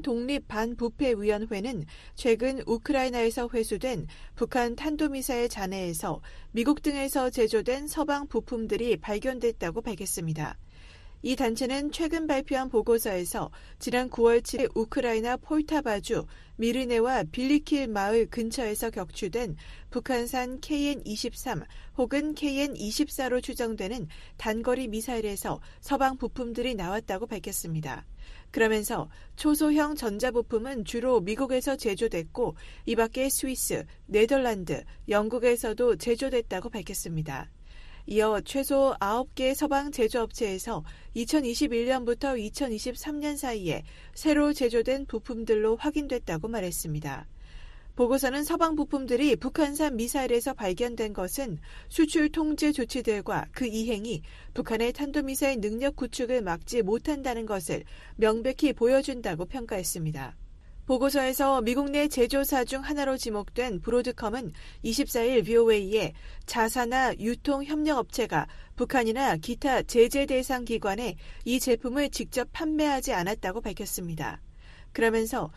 독립반부패위원회는 최근 우크라이나에서 회수된 북한 탄도미사일 잔해에서 미국 등에서 제조된 서방 부품들이 발견됐다고 밝혔습니다. 이 단체는 최근 발표한 보고서에서 지난 구월 칠일 우크라이나 폴타바주 미르네와 빌리킬 마을 근처에서 격추된 북한산 케이엔 이십삼 혹은 케이엔 이십사로 추정되는 단거리 미사일에서 서방 부품들이 나왔다고 밝혔습니다. 그러면서 초소형 전자부품은 주로 미국에서 제조됐고 이 밖에 스위스, 네덜란드, 영국에서도 제조됐다고 밝혔습니다. 이어 최소 아홉 개 서방 제조업체에서 이천이십일 년부터 이천이십삼 년 사이에 새로 제조된 부품들로 확인됐다고 말했습니다. 보고서는 서방 부품들이 북한산 미사일에서 발견된 것은 수출 통제 조치들과 그 이행이 북한의 탄도미사일 능력 구축을 막지 못한다는 것을 명백히 보여준다고 평가했습니다. 보고서에서 미국 내 제조사 중 하나로 지목된 브로드컴은 이십사 일 브이오에이에 자사나 유통협력업체가 북한이나 기타 제재 대상 기관에 이 제품을 직접 판매하지 않았다고 밝혔습니다. 그러면서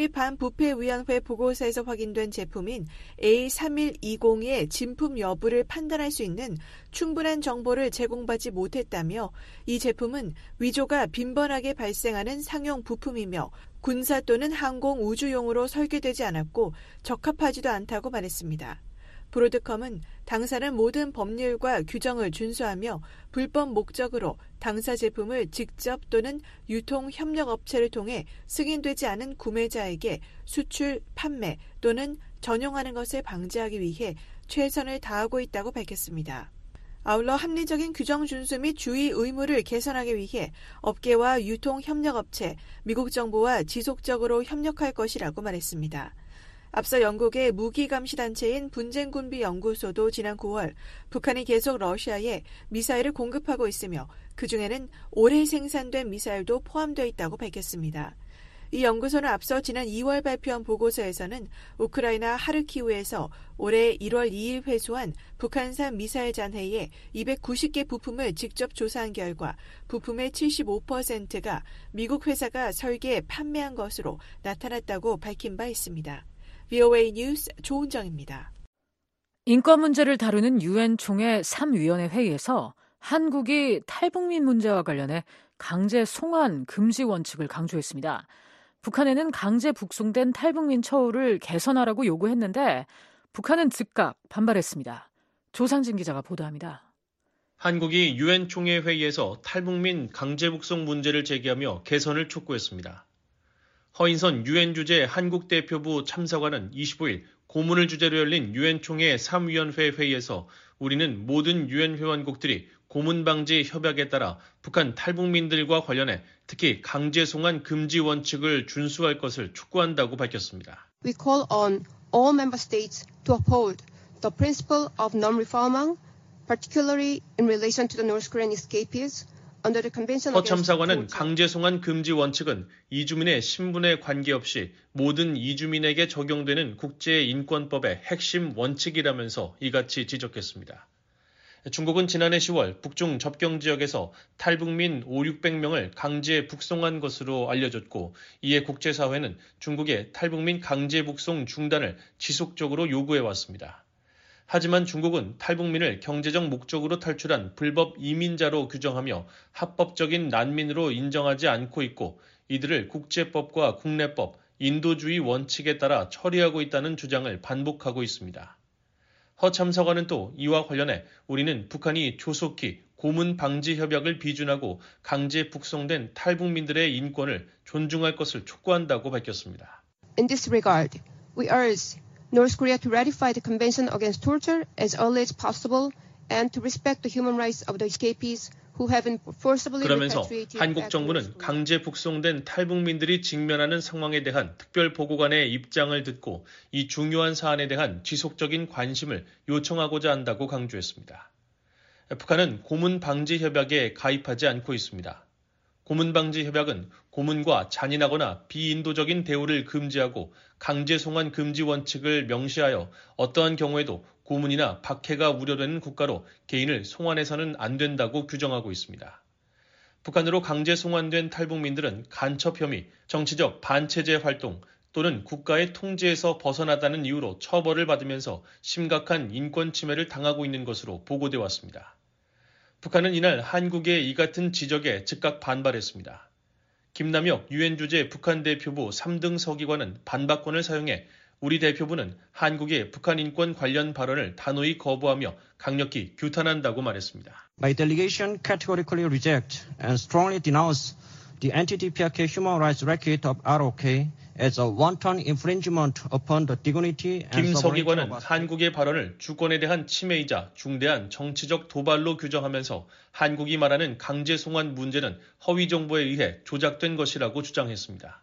독립반부패위원회 보고서에서 확인된 제품인 에이 삼일이공의 진품 여부를 판단할 수 있는 충분한 정보를 제공받지 못했다며 이 제품은 위조가 빈번하게 발생하는 상용 부품이며 군사 또는 항공 우주용으로 설계되지 않았고 적합하지도 않다고 말했습니다. 브로드컴은 당사는 모든 법률과 규정을 준수하며 불법 목적으로 당사 제품을 직접 또는 유통협력업체를 통해 승인되지 않은 구매자에게 수출, 판매 또는 전용하는 것을 방지하기 위해 최선을 다하고 있다고 밝혔습니다. 아울러 합리적인 규정 준수 및 주의 의무를 개선하기 위해 업계와 유통협력업체, 미국 정부와 지속적으로 협력할 것이라고 말했습니다. 앞서 영국의 무기감시단체인 분쟁군비연구소도 지난 구월 북한이 계속 러시아에 미사일을 공급하고 있으며 그중에는 올해 생산된 미사일도 포함되어 있다고 밝혔습니다. 이 연구소는 앞서 지난 이월 발표한 보고서에서는 우크라이나 하르키우에서 올해 일월 이일 회수한 북한산 미사일 잔해에 이백구십 개 부품을 직접 조사한 결과 부품의 칠십오 퍼센트가 미국 회사가 설계, 판매한 것으로 나타났다고 밝힌 바 있습니다. 브이오에이 뉴스 조은정입니다. 인권 문제를 다루는 유엔 총회 삼 위원회 회의에서 한국이 탈북민 문제와 관련해 강제 송환 금지 원칙을 강조했습니다. 북한에는 강제 북송된 탈북민 처우를 개선하라고 요구했는데 북한은 즉각 반발했습니다. 조상진 기자가 보도합니다. 한국이 유엔 총회 회의에서 탈북민 강제 북송 문제를 제기하며 개선을 촉구했습니다. 허인선 유엔 주재 한국 대표부 참사관은 이십오일 고문을 주제로 열린 유엔 총회 삼 위원회 회의에서 우리는 모든 유엔 회원국들이 고문 방지 협약에 따라 북한 탈북민들과 관련해 특히 강제 송환 금지 원칙을 준수할 것을 촉구한다고 밝혔습니다. We call on all member states to uphold the principle of non-refoulement, particularly in relation to the North Korean escapees. 허 참사관은 강제 송환 금지 원칙은 이주민의 신분에 관계없이 모든 이주민에게 적용되는 국제인권법의 핵심 원칙이라면서 이같이 지적했습니다. 중국은 지난해 시월 북중 접경 지역에서 탈북민 오천육백 명을 강제 북송한 것으로 알려졌고 이에 국제사회는 중국의 탈북민 강제 북송 중단을 지속적으로 요구해왔습니다. 하지만 중국은 탈북민을 경제적 목적으로 탈출한 불법 이민자로 규정하며 합법적인 난민으로 인정하지 않고 있고 이들을 국제법과 국내법, 인도주의 원칙에 따라 처리하고 있다는 주장을 반복하고 있습니다. 허 참사관은 또 이와 관련해 우리는 북한이 조속히 고문 방지 협약을 비준하고 강제 북송된 탈북민들의 인권을 존중할 것을 촉구한다고 밝혔습니다. In this regard, we urge North Korea to ratify the Convention Against Torture as early as possible and to respect the human rights of the escapees who have been forcibly 그러면서 repatriated. 한국 정부는 강제 북송된 탈북민들이 직면하는 상황에 대한 특별보고관의 입장을 듣고 이 중요한 사안에 대한 지속적인 관심을 요청하고자 한다고 강조했습니다. 북한은 고문 방지 협약에 가입하지 않고 있습니다. 고문 방지 협약은 고문과 잔인하거나 비인도적인 대우를 금지하고 강제 송환 금지 원칙을 명시하여 어떠한 경우에도 고문이나 박해가 우려되는 국가로 개인을 송환해서는 안 된다고 규정하고 있습니다. 북한으로 강제 송환된 탈북민들은 간첩 혐의, 정치적 반체제 활동 또는 국가의 통제에서 벗어나다는 이유로 처벌을 받으면서 심각한 인권 침해를 당하고 있는 것으로 보고돼 왔습니다. 북한은 이날 한국의 이 같은 지적에 즉각 반발했습니다. 김남혁 유엔 주재 북한 대표부 삼 등 서기관은 반박권을 사용해 우리 대표부는 한국의 북한 인권 관련 발언을 단호히 거부하며 강력히 규탄한다고 말했습니다. My delegation categorically reject and strongly denounce the anti-디피아르케이 human rights record of 알오케이 as a wanton infringement upon the dignity and 김 sovereignty 서기관은 of 한국의 발언을 주권에 대한 침해이자 중대한 정치적 도발로 규정하면서 한국이 말하는 강제 송환 문제는 허위 정보에 의해 조작된 것이라고 주장했습니다.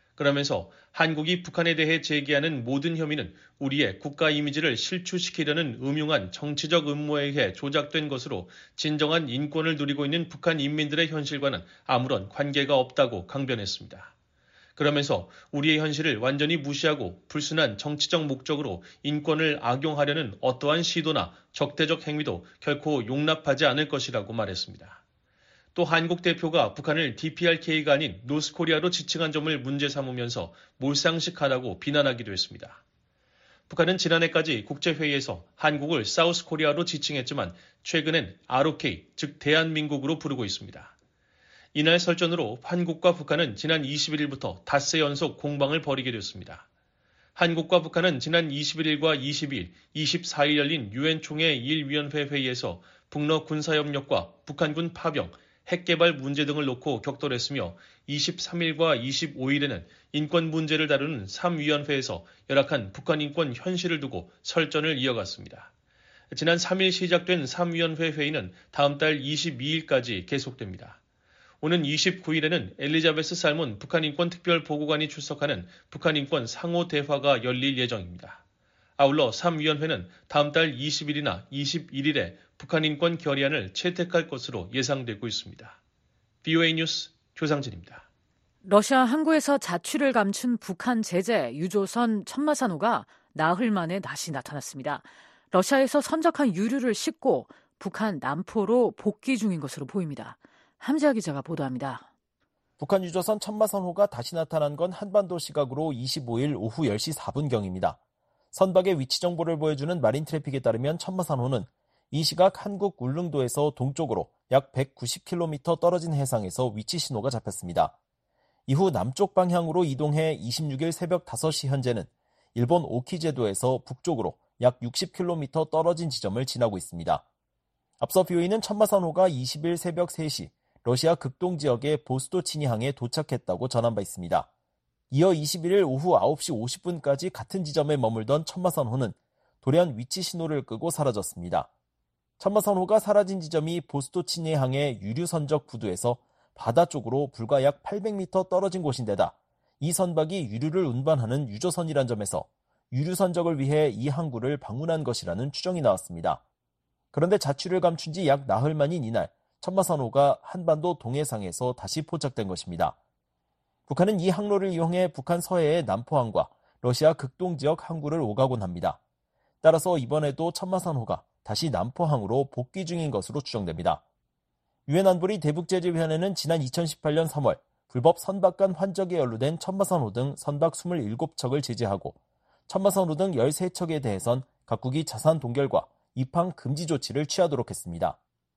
그러면서 한국이 북한에 대해 제기하는 모든 혐의는 우리의 국가 이미지를 실추시키려는 음흉한 정치적 음모에 의해 조작된 것으로 진정한 인권을 누리고 있는 북한 인민들의 현실과는 아무런 관계가 없다고 강변했습니다. 그러면서 우리의 현실을 완전히 무시하고 불순한 정치적 목적으로 인권을 악용하려는 어떠한 시도나 적대적 행위도 결코 용납하지 않을 것이라고 말했습니다. 또 한국 대표가 북한을 디피알케이가 아닌 노스코리아로 지칭한 점을 문제 삼으면서 몰상식하다고 비난하기도 했습니다. 북한은 지난해까지 국제회의에서 한국을 사우스코리아로 지칭했지만 최근엔 알오케이, 즉 대한민국으로 부르고 있습니다. 이날 설전으로 한국과 북한은 지난 이십일일부터 닷새 연속 공방을 벌이게 됐습니다. 한국과 북한은 지난 이십일일과 이십이일, 이십사일 열린 유엔 총회 일 위원회 회의에서 북러 군사협력과 북한군 파병, 핵개발 문제 등을 놓고 격돌했으며 이십삼일과 이십오일에는 인권 문제를 다루는 삼 위원회에서 열악한 북한 인권 현실을 두고 설전을 이어갔습니다. 지난 삼일 시작된 삼 위원회 회의는 다음 달 이십이일까지 계속됩니다. 오는 이십구일에는 엘리자베스 살몬 북한 인권 특별 보고관이 출석하는 북한 인권 상호 대화가 열릴 예정입니다. 아울러 삼 위원회는 다음 달 이십일이나 이십일일에 북한 인권 결의안을 채택할 것으로 예상되고 있습니다. 브이오에이 뉴스 조상진입니다. 러시아 항구에서 자취를 감춘 북한 제재 유조선 천마산호가 나흘 만에 다시 나타났습니다. 러시아에서 선적한 유류를 싣고 북한 남포로 복귀 중인 것으로 보입니다. 함지아 기자가 보도합니다. 북한 유조선 천마산호가 다시 나타난 건 한반도 시각으로 이십오일 오후 열시 사분경입니다. 선박의 위치 정보를 보여주는 마린 트래픽에 따르면 천마산호는 이 시각 한국 울릉도에서 동쪽으로 약 백구십 킬로미터 떨어진 해상에서 위치 신호가 잡혔습니다. 이후 남쪽 방향으로 이동해 이십육일 새벽 다섯시 현재는 일본 오키제도에서 북쪽으로 약 육십 킬로미터 떨어진 지점을 지나고 있습니다. 앞서 브이오에이는 천마산호가 이십일 새벽 세시 러시아 극동 지역의 보스토치니항에 도착했다고 전한 바 있습니다. 이어 이십일일 오후 아홉시 오십분까지 같은 지점에 머물던 천마산호는 돌연 위치 신호를 끄고 사라졌습니다. 천마산호가 사라진 지점이 보스토치니항의 유류 선적 부두에서 바다 쪽으로 불과 약 팔백 미터 떨어진 곳인데다 이 선박이 유류를 운반하는 유조선이란 점에서 유류 선적을 위해 이 항구를 방문한 것이라는 추정이 나왔습니다. 그런데 자취를 감춘 지 약 나흘 만인 이날 천마산호가 한반도 동해상에서 다시 포착된 것입니다. 북한은 이 항로를 이용해 북한 서해의 남포항과 러시아 극동 지역 항구를 오가곤 합니다. 따라서 이번에도 천마산호가 다시 남포항으로 복귀 중인 것으로 추정됩니다. 유엔 안보리 대북제재위원회는 지난 이천십팔년 삼월 불법 선박 간 환적에 연루된 천마산호 등 선박 이십칠 척을 제재하고 천마산호 등 열세 척에 대해선 각국이 자산 동결과 입항 금지 조치를 취하도록 했습니다.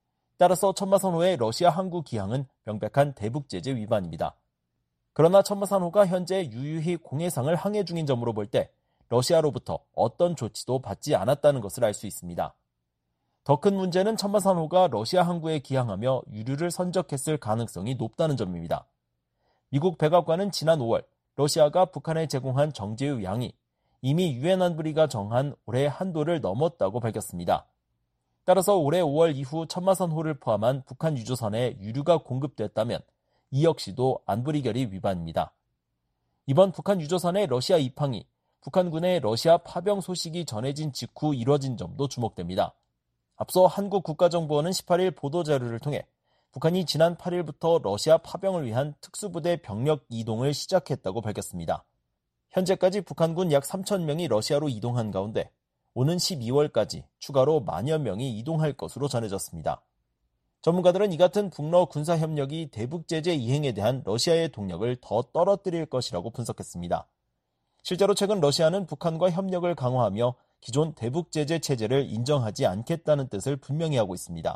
따라서 천마산호의 러시아 항구 기항은 명백한 대북제재 위반입니다. 그러나 천마산호가 현재 유유히 공해상을 항해 중인 점으로 볼 때 러시아로부터 어떤 조치도 받지 않았다는 것을 알 수 있습니다. 더 큰 문제는 천마산호가 러시아 항구에 기항하며 유류를 선적했을 가능성이 높다는 점입니다. 미국 백악관은 지난 오월 러시아가 북한에 제공한 정제유 양이 이미 유엔 안보리가 정한 올해 한도를 넘었다고 밝혔습니다. 따라서 올해 오월 이후 천마산호를 포함한 북한 유조선에 유류가 공급됐다면 이 역시도 안보리 결의 위반입니다. 이번 북한 유조선의 러시아 입항이 북한군의 러시아 파병 소식이 전해진 직후 이뤄진 점도 주목됩니다. 앞서 한국 국가정보원은 십팔일 보도자료를 통해 북한이 지난 팔일부터 러시아 파병을 위한 특수부대 병력 이동을 시작했다고 밝혔습니다. 현재까지 북한군 약 삼천 명이 러시아로 이동한 가운데 오는 십이월까지 추가로 만여 명이 이동할 것으로 전해졌습니다. 전문가들은 이 같은 북러 군사협력이 대북제재 이행에 대한 러시아의 동력을 더 떨어뜨릴 것이라고 분석했습니다. 실제로 최근 러시아는 북한과 협력을 강화하며 기존 대북제재 체제를 인정하지 않겠다는 뜻을 분명히 하고 있습니다.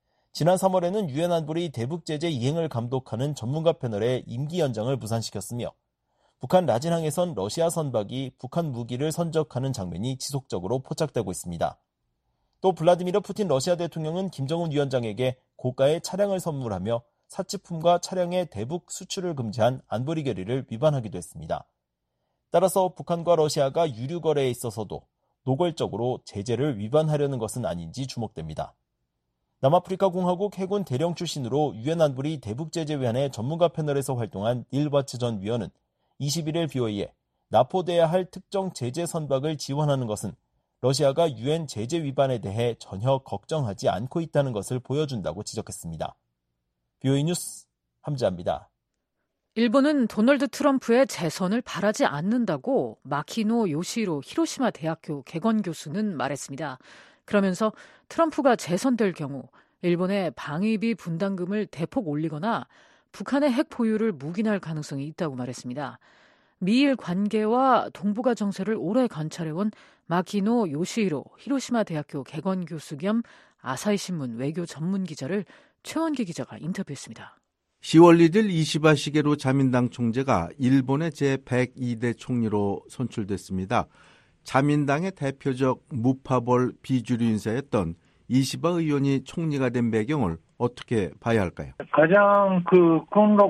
지난 삼월에는 유엔 안보리 대북제재 이행을 감독하는 전문가 패널의 임기 연장을 무산시켰으며 북한 라진항에선 러시아 선박이 북한 무기를 선적하는 장면이 지속적으로 포착되고 있습니다. 또 블라디미르 푸틴 러시아 대통령은 김정은 위원장에게 고가의 차량을 선물하며 사치품과 차량의 대북 수출을 금지한 안보리 결의를 위반하기도 했습니다. 따라서 북한과 러시아가 유류 거래에 있어서도 노골적으로 제재를 위반하려는 것은 아닌지 주목됩니다. 남아프리카 공화국 해군 대령 출신으로 유엔 안보리 대북제재위원회 전문가 패널에서 활동한 닐 바츠 전 위원은 이십일 일 비오이에 납포돼야 할 특정 제재 선박을 지원하는 것은 러시아가 유엔 제재 위반에 대해 전혀 걱정하지 않고 있다는 것을 보여준다고 지적했습니다. 비오이 뉴스 함지아입니다. 일본은 도널드 트럼프의 재선을 바라지 않는다고 마키노 요시히로 히로시마 대학교 개건 교수는 말했습니다. 그러면서 트럼프가 재선될 경우 일본의 방위비 분담금을 대폭 올리거나 북한의 핵 보유를 묵인할 가능성이 있다고 말했습니다. 미일 관계와 동북아 정세를 오래 관찰해온 마키노 요시히로 히로시마 대학교 개건 교수 겸 아사히 신문 외교 전문 기자를 최원기 기자가 인터뷰했습니다. 시월 일일 이시바 시게루 자민당 총재가 일본의 제백이 대 총리로 선출됐습니다. 자민당의 대표적 무파벌 비주류 인사였던 이시바 의원이 총리가 된 배경을 어떻게 봐야 할까요? 가장 그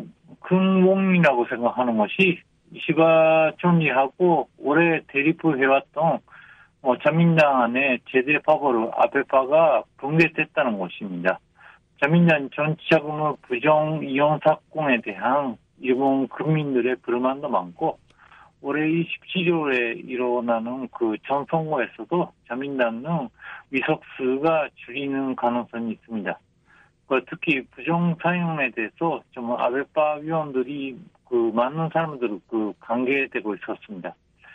근원이라고 생각하는 것이 이시바 총리하고 오래 대립해왔던 뭐 자민당 안에 제대파벌 아베파가 붕괴됐다는 것입니다. 자민당 전체자금의 부정 이용 사건에 대한 일본 국민들의 불만도 많고 올해 이십칠일에 일어나는 그 전선거에서도 자민당은 의석수가 줄이는 가능성이 있습니다. 특히 부정 사용에 대해서 좀 아베파 위원들이 그 많은 사람들을 그 관계되고 있었습니다.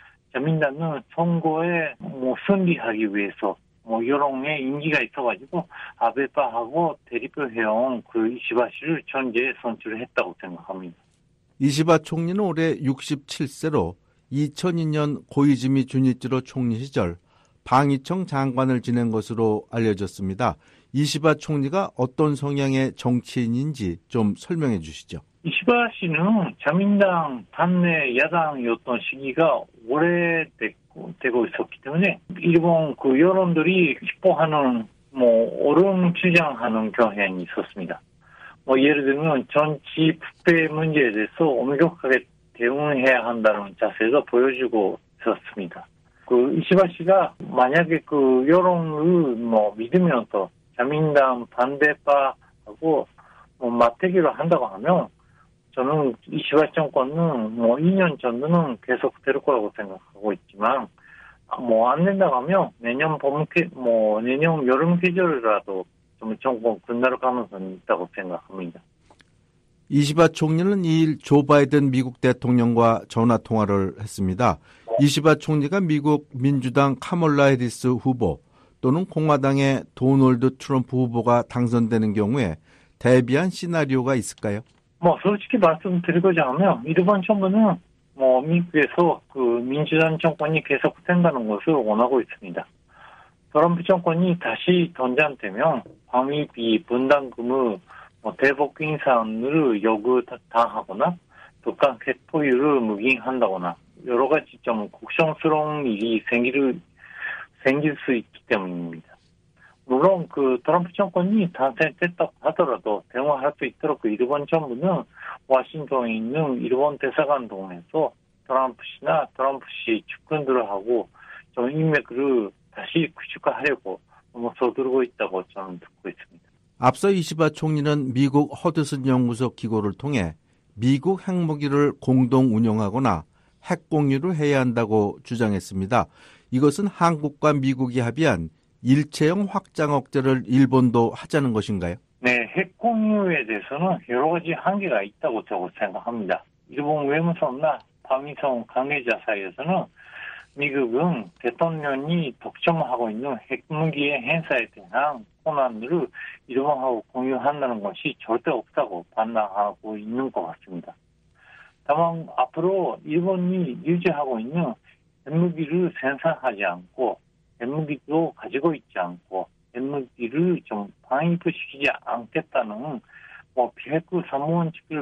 자민당은 선거에 뭐 승리하기 위해서 뭐 여론에 인기가 있어가지고 아베파하고 대립을 해온 그 이시바 씨를 전제 선출을 했다고 생각합니다. 이시바 총리는 올해 육십칠 세로 이천이 년 고이즈미 주니치로 총리 시절 방위청 장관을 지낸 것으로 알려졌습니다. 이시바 총리가 어떤 성향의 정치인인지 좀 설명해 주시죠. 이시바 씨는 자민당 반내 야당이었던 시기가 오래되고 되고 있었기 때문에 일본 그 여론들이 기뻐하는 뭐 옳은 주장하는 경향이 있었습니다. 뭐 예를 들면 정치 부패 문제에 대해서 엄격하게 대응해야 한다는 자세도 보여주고 있었습니다. 그 이시바 씨가 만약에 그 여론을 뭐 믿으면서 자민당 반대파하고 뭐 맞대기를 한다고 하면 저는 이시바 정권은 뭐 이 년 전에는 계속 될 거라고 생각하고 있지만 뭐 안 된다고 하면 내년 봄, 뭐 내년 여름 계절이라도 좀 정권 끝날 가능성이 있다고 생각합니다. 이시바 총리는 이일 조 바이든 미국 대통령과 전화 통화를 했습니다. 이시바 총리가 미국 민주당 카멀라 해리스 후보 또는 공화당의 도널드 트럼프 후보가 당선되는 경우에 대비한 시나리오가 있을까요? 뭐 솔직히 말씀드리고자 일본 정부는 뭐 미국에서 그 민주당 정권이 계속된다는 것을 원하고 있습니다. 트럼프 정권이 다시 don전되면 방위비 분담금을 뭐 대북 인상을 요구당하거나 북한 핵 보유를 묵인한다거나 여러 가지 좀 걱정스러운 일이 생길 생길 수 있기 때문입니다. 물론 그 트럼프 정권이 당선됐다고 하더라도 대응할 수 있도록 그 일본 정부는 워싱턴에 있는 일본 대사관 동에서 트럼프 씨나 트럼프 씨 측근들하고 좀 인맥을 다시 구축하려고 너무 서두르고 있다고 저는 듣고 있습니다. 앞서 이시바 총리는 미국 허드슨 연구소 기고를 통해 미국 핵무기를 공동 운영하거나 핵 공유를 해야 한다고 주장했습니다. 이것은 한국과 미국이 합의한 일체형 확장 억제를 일본도 하자는 것인가요? 네, 핵 공유에 대해서는 여러 가지 한계가 있다고 저는 생각합니다. 일본 외무성이나 방위성 관계자 사이에서는 미국은 대통령이 독점하고 있는 핵무기의 행사에 대한 권한을 일본하고 공유한다는 것이 절대 없다고 반박하고 있는 것 같습니다. 다만 앞으로 일본이 유지하고 있는 핵무기를 생산하지 않고 핵무기도 가지고 있지 않고 핵무기를 좀 방위부시키지 않겠다는 뭐 비핵화 사무원칙을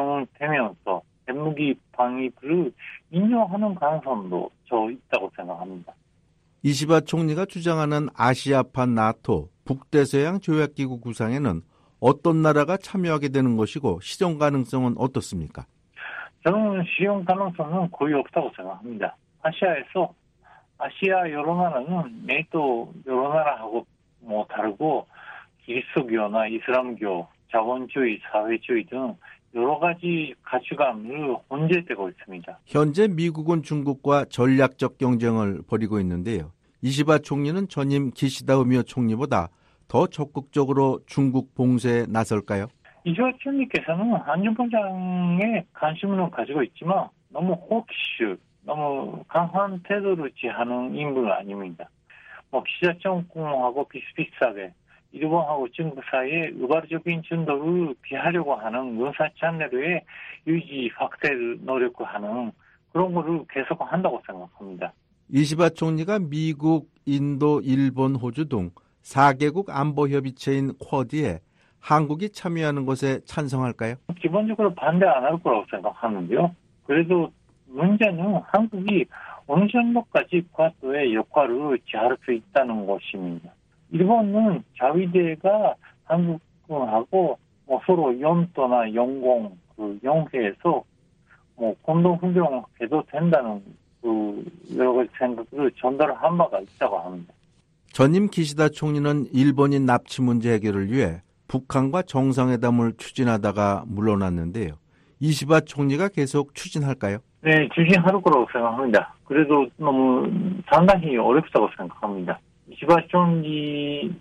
변경되면서 핵무기 방위를 인용하는 가능성도 저 있다고 생각합니다. 이시바 총리가 주장하는 아시아판 나토 북대서양 조약기구 구상에는 어떤 나라가 참여하게 되는 것이고 실현 가능성은 어떻습니까? 저는 실현 가능성은 거의 없다고 생각합니다. 아시아에서 아시아 여러 나라는 네이토 여러 나라하고 뭐 다르고 기리스도교나 이슬람교, 자본주의, 사회주의 등 여러 가지 가치관을 혼재되고 있습니다. 현재 미국은 중국과 전략적 경쟁을 벌이고 있는데요. 이시바 총리는 전임 기시다 우미오 총리보다 더 적극적으로 중국 봉쇄에 나설까요? 이시바 총리께서는 안전보장에 관심을 가지고 있지만 너무 호기슈, 너무 강한 태도를 취하는 인물은 아닙니다. 뭐 기시다 정권하고 비슷비슷하게 일본하고 중국 사이에 우발적인 충돌을 피하려고 하는 군사 채널의 유지 확대를 노력하는 그런 거를 계속 한다고 생각합니다. 이시바 총리가 미국, 인도, 일본, 호주 등 사 개국 안보협의체인 쿼드에 한국이 참여하는 것에 찬성할까요? 기본적으로 반대 안 할 거라고 생각하는데요. 그래도 문제는 한국이 어느 정도까지 쿼드의 역할을 취할 수 있다는 것입니다. 일본은 자위대가 한국하고 뭐 서로 영토나 영공, 그 영해에서 뭐 공동 훈련해도 된다는 그 여러 가지 생각을 전달한 바가 있다고 합니다. 전임 기시다 총리는 일본인 납치 문제 해결을 위해 북한과 정상회담을 추진하다가 물러났는데요. 이시바 총리가 계속 추진할까요? 네, 추진할 거라고 생각합니다. 그래도 너무 상당히 어렵다고 생각합니다. 이시바 총리의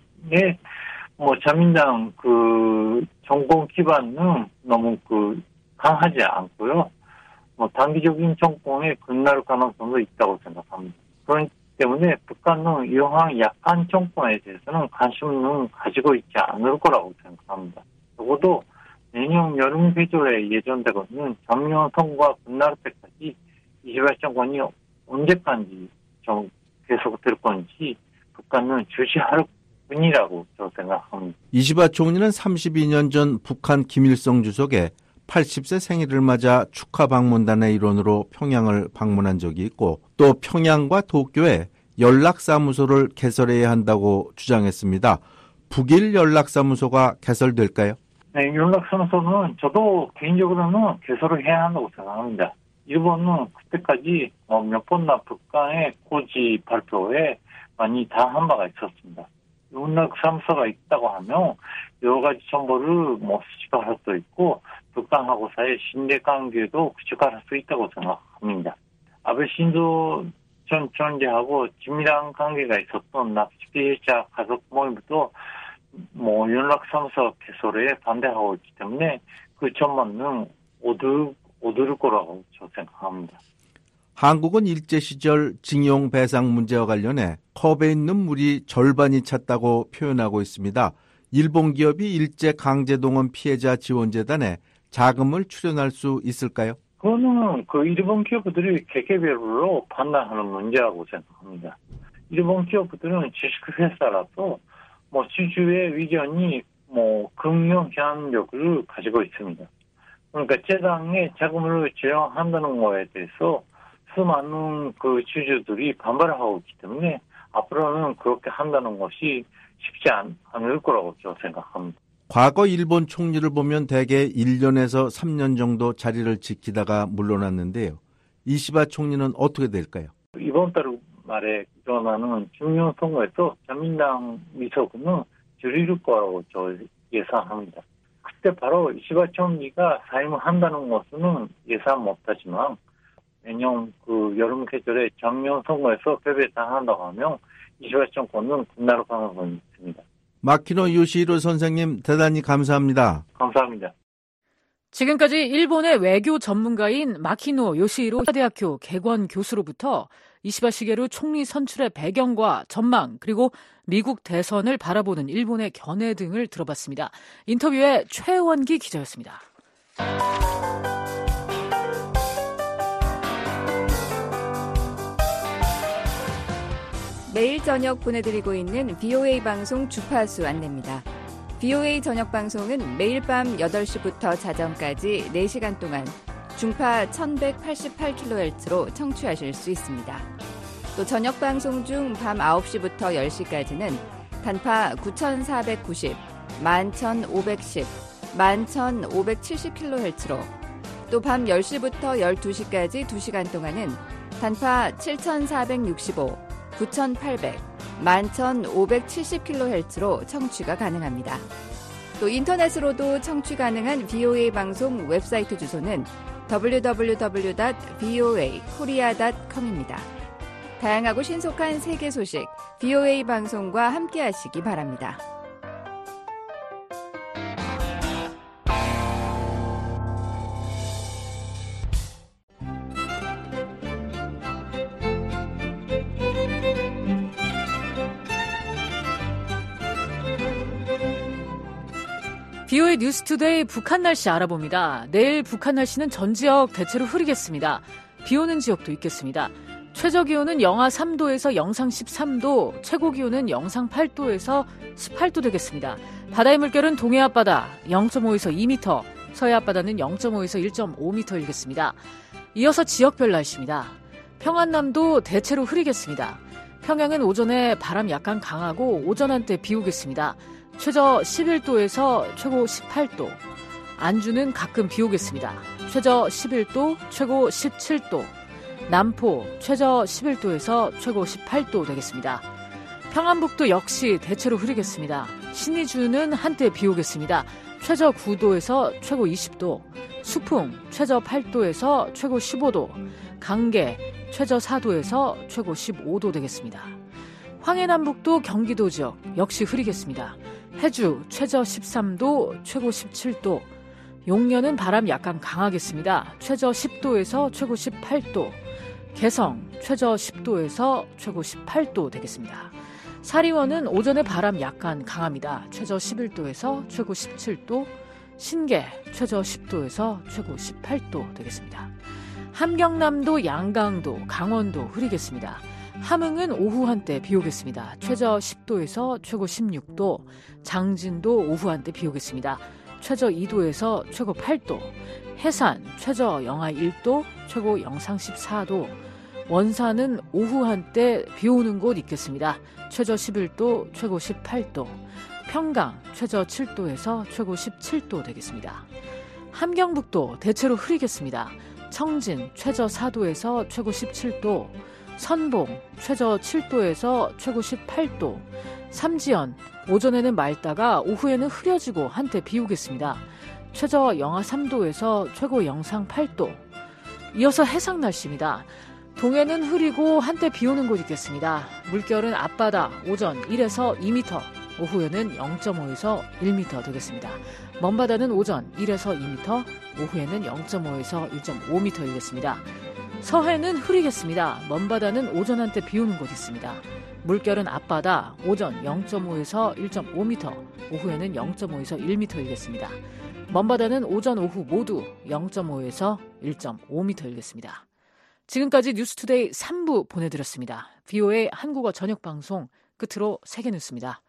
뭐 자민당 그 정권 기반은 너무 그 강하지 않고요. 뭐 단기적인 정권에 끝날 가능성도 있다고 생각합니다. 그렇기 때문에 북한은 이러한 약한 정권에 대해서는 관심은 가지고 있지 않을 거라고 생각합니다. 적어도 내년 여름 계절에 예정되고 있는 정년 선거가 끝날 때까지 이시바 정권이 언제까지 좀 계속될 건지 북한은 주시할 뿐이라고 저 생각합니다. 이시바 총리는 삼십이 년 전 북한 김일성 주석의 팔십 세 생일을 맞아 축하 방문단의 일원으로 평양을 방문한 적이 있고 또 평양과 도쿄에 연락사무소를 개설해야 한다고 주장했습니다. 북일 연락사무소가 개설될까요? 네, 연락사무소는 저도 개인적으로는 개설을 해야 한다고 생각합니다. 일본은 그때까지 몇 번나 북한의 고지 발표에 많이 당한 바가 있었습니다. 연락사무소가 있다고 하면 여러 가지 정보를 뭐 수집할 수 있고 북한하고 사이의 신뢰관계도 구축할 수 있다고 생각합니다. 아베 신조 전 총리하고 긴밀한 관계가 있었던 납치 피해자 가족 모임도 뭐 연락사무소 개설에 반대하고 있기 때문에 그 전망은 오들, 오들 거라고 저 생각합니다. 한국은 일제시절 징용 배상 문제와 관련해 컵에 있는 물이 절반이 찼다고 표현하고 있습니다. 일본 기업이 일제 강제동원 피해자 지원재단에 자금을 출연할 수 있을까요? 그거는 그 일본 기업들이 개개별로 판단하는 문제라고 생각합니다. 일본 기업들은 주식회사라서 뭐 주주의 의견이 뭐 금융 현력을 가지고 있습니다. 그러니까 재단에 자금을 지원한다는 거에 대해서 수많은 그 주주들이 반발을 하고 있기 때문에 앞으로는 그렇게 한다는 것이 쉽지 않, 않을 거라고 저 생각합니다. 과거 일본 총리를 보면 대개 일 년에서 삼 년 정도 자리를 지키다가 물러났는데요. 이시바 총리는 어떻게 될까요? 이번 달 말에 일어나는 중요 선거에서 자민당 미소는 줄일 거라고 저 예상합니다. 그때 바로 이시바 총리가 사임을 한다는 것은 예상 못하지만 내년 그 여름 계절에 정면 선거에서 패배당한다고 하면 이시바 정권은 끝날 가능성이 있습니다. 마키노 요시히로 선생님 대단히 감사합니다. 감사합니다. 지금까지 일본의 외교 전문가인 마키노 요시히로 대학교 개관 교수로부터 이시바 시게루 총리 선출의 배경과 전망 그리고 미국 대선을 바라보는 일본의 견해 등을 들어봤습니다. 인터뷰에 최원기 기자였습니다. 매일 저녁 보내드리고 있는 비오에이 방송 주파수 안내입니다. 비오에이 저녁 방송은 매일 밤 여덟 시부터 자정까지 네 시간 동안 중파 천백팔십팔 킬로헤르츠로 청취하실 수 있습니다. 또 저녁 방송 중 밤 아홉 시부터 열 시까지는 단파 구천사백구십, 만 천오백십, 만 천오백칠십 킬로헤르츠로 또 밤 열 시부터 열두 시까지 두 시간 동안은 단파 칠천사백육십오, 구천팔백, 만 천오백칠십 킬로헤르츠로 청취가 가능합니다. 또 인터넷으로도 청취 가능한 비오에이 방송 웹사이트 주소는 더블유 더블유 더블유 닷 비오에이 코리아 닷 컴입니다. 다양하고 신속한 세계 소식, 비오에이 방송과 함께하시기 바랍니다. 비오에이 뉴스투데이 북한 날씨 알아봅니다. 내일 북한 날씨는 전 지역 대체로 흐리겠습니다. 비 오는 지역도 있겠습니다. 최저기온은 영하 삼 도에서 영상 십삼 도, 최고기온은 영상 팔 도에서 십팔 도 되겠습니다. 바다의 물결은 동해 앞바다 영 점 오에서 이 미터, 서해 앞바다는 영 점 오에서 일 점 오 미터 일겠습니다. 이어서 지역별 날씨입니다. 평안남도 대체로 흐리겠습니다. 평양은 오전에 바람 약간 강하고 오전 한때 비 오겠습니다. 최저 십일 도에서 최고 십팔 도. 안주는 가끔 비 오겠습니다. 최저 십일 도, 최고 십칠 도. 남포 최저 십일 도에서 최고 십팔 도 되겠습니다. 평안북도 역시 대체로 흐리겠습니다. 신의주는 한때 비 오겠습니다. 최저 구 도에서 최고 이십 도. 수풍 최저 팔 도에서 최고 십오 도. 강계 최저 사 도에서 최고 십오 도 되겠습니다. 황해남북도 경기도 지역 역시 흐리겠습니다. 해주 최저 십삼 도, 최고 십칠 도. 용련은 바람 약간 강하겠습니다. 최저 십 도에서 최고 십팔 도. 개성 최저 십 도에서 최고 십팔 도 되겠습니다. 사리원은 오전에 바람 약간 강합니다. 최저 십일 도에서 최고 십칠 도. 신계 최저 십 도에서 최고 십팔 도 되겠습니다. 함경남도, 양강도, 강원도 흐리겠습니다. 함흥은 오후 한때 비 오겠습니다. 최저 십 도에서 최고 십육 도. 장진도 오후 한때 비 오겠습니다. 최저 이 도에서 최고 팔 도. 해산 최저 영하 일 도, 최고 영상 십사 도. 원산은 오후 한때 비 오는 곳 있겠습니다. 최저 십일 도, 최고 십팔 도. 평강 최저 칠 도에서 최고 십칠 도 되겠습니다. 함경북도 대체로 흐리겠습니다. 청진 최저 사 도에서 최고 십칠 도. 선봉 최저 칠 도에서 최고 십팔 도. 삼지연 오전에는 맑다가 오후에는 흐려지고 한때 비 오겠습니다. 최저 영하 삼 도에서 최고 영상 팔 도. 이어서 해상 날씨입니다. 동해는 흐리고 한때 비 오는 곳 있겠습니다. 물결은 앞바다 오전 일에서 이 미터, 오후에는 영 점 오에서 일 미터 되겠습니다. 먼바다는 오전 일에서 이 미터, 오후에는 영 점 오에서 일 점 오 미터 일겠습니다. 서해는 흐리겠습니다. 먼바다는 오전 한때 비 오는 곳 있습니다. 물결은 앞바다 오전 영 점 오에서 일 점 오 미터, 오후에는 영 점 오에서 일 미터 일겠습니다. 먼바다는 오전 오후 모두 영 점 오에서 일 점 오 미터 일겠습니다. 지금까지 뉴스투데이 삼 부 보내드렸습니다. 비오에이 한국어 저녁방송 끝으로 세계뉴스입니다.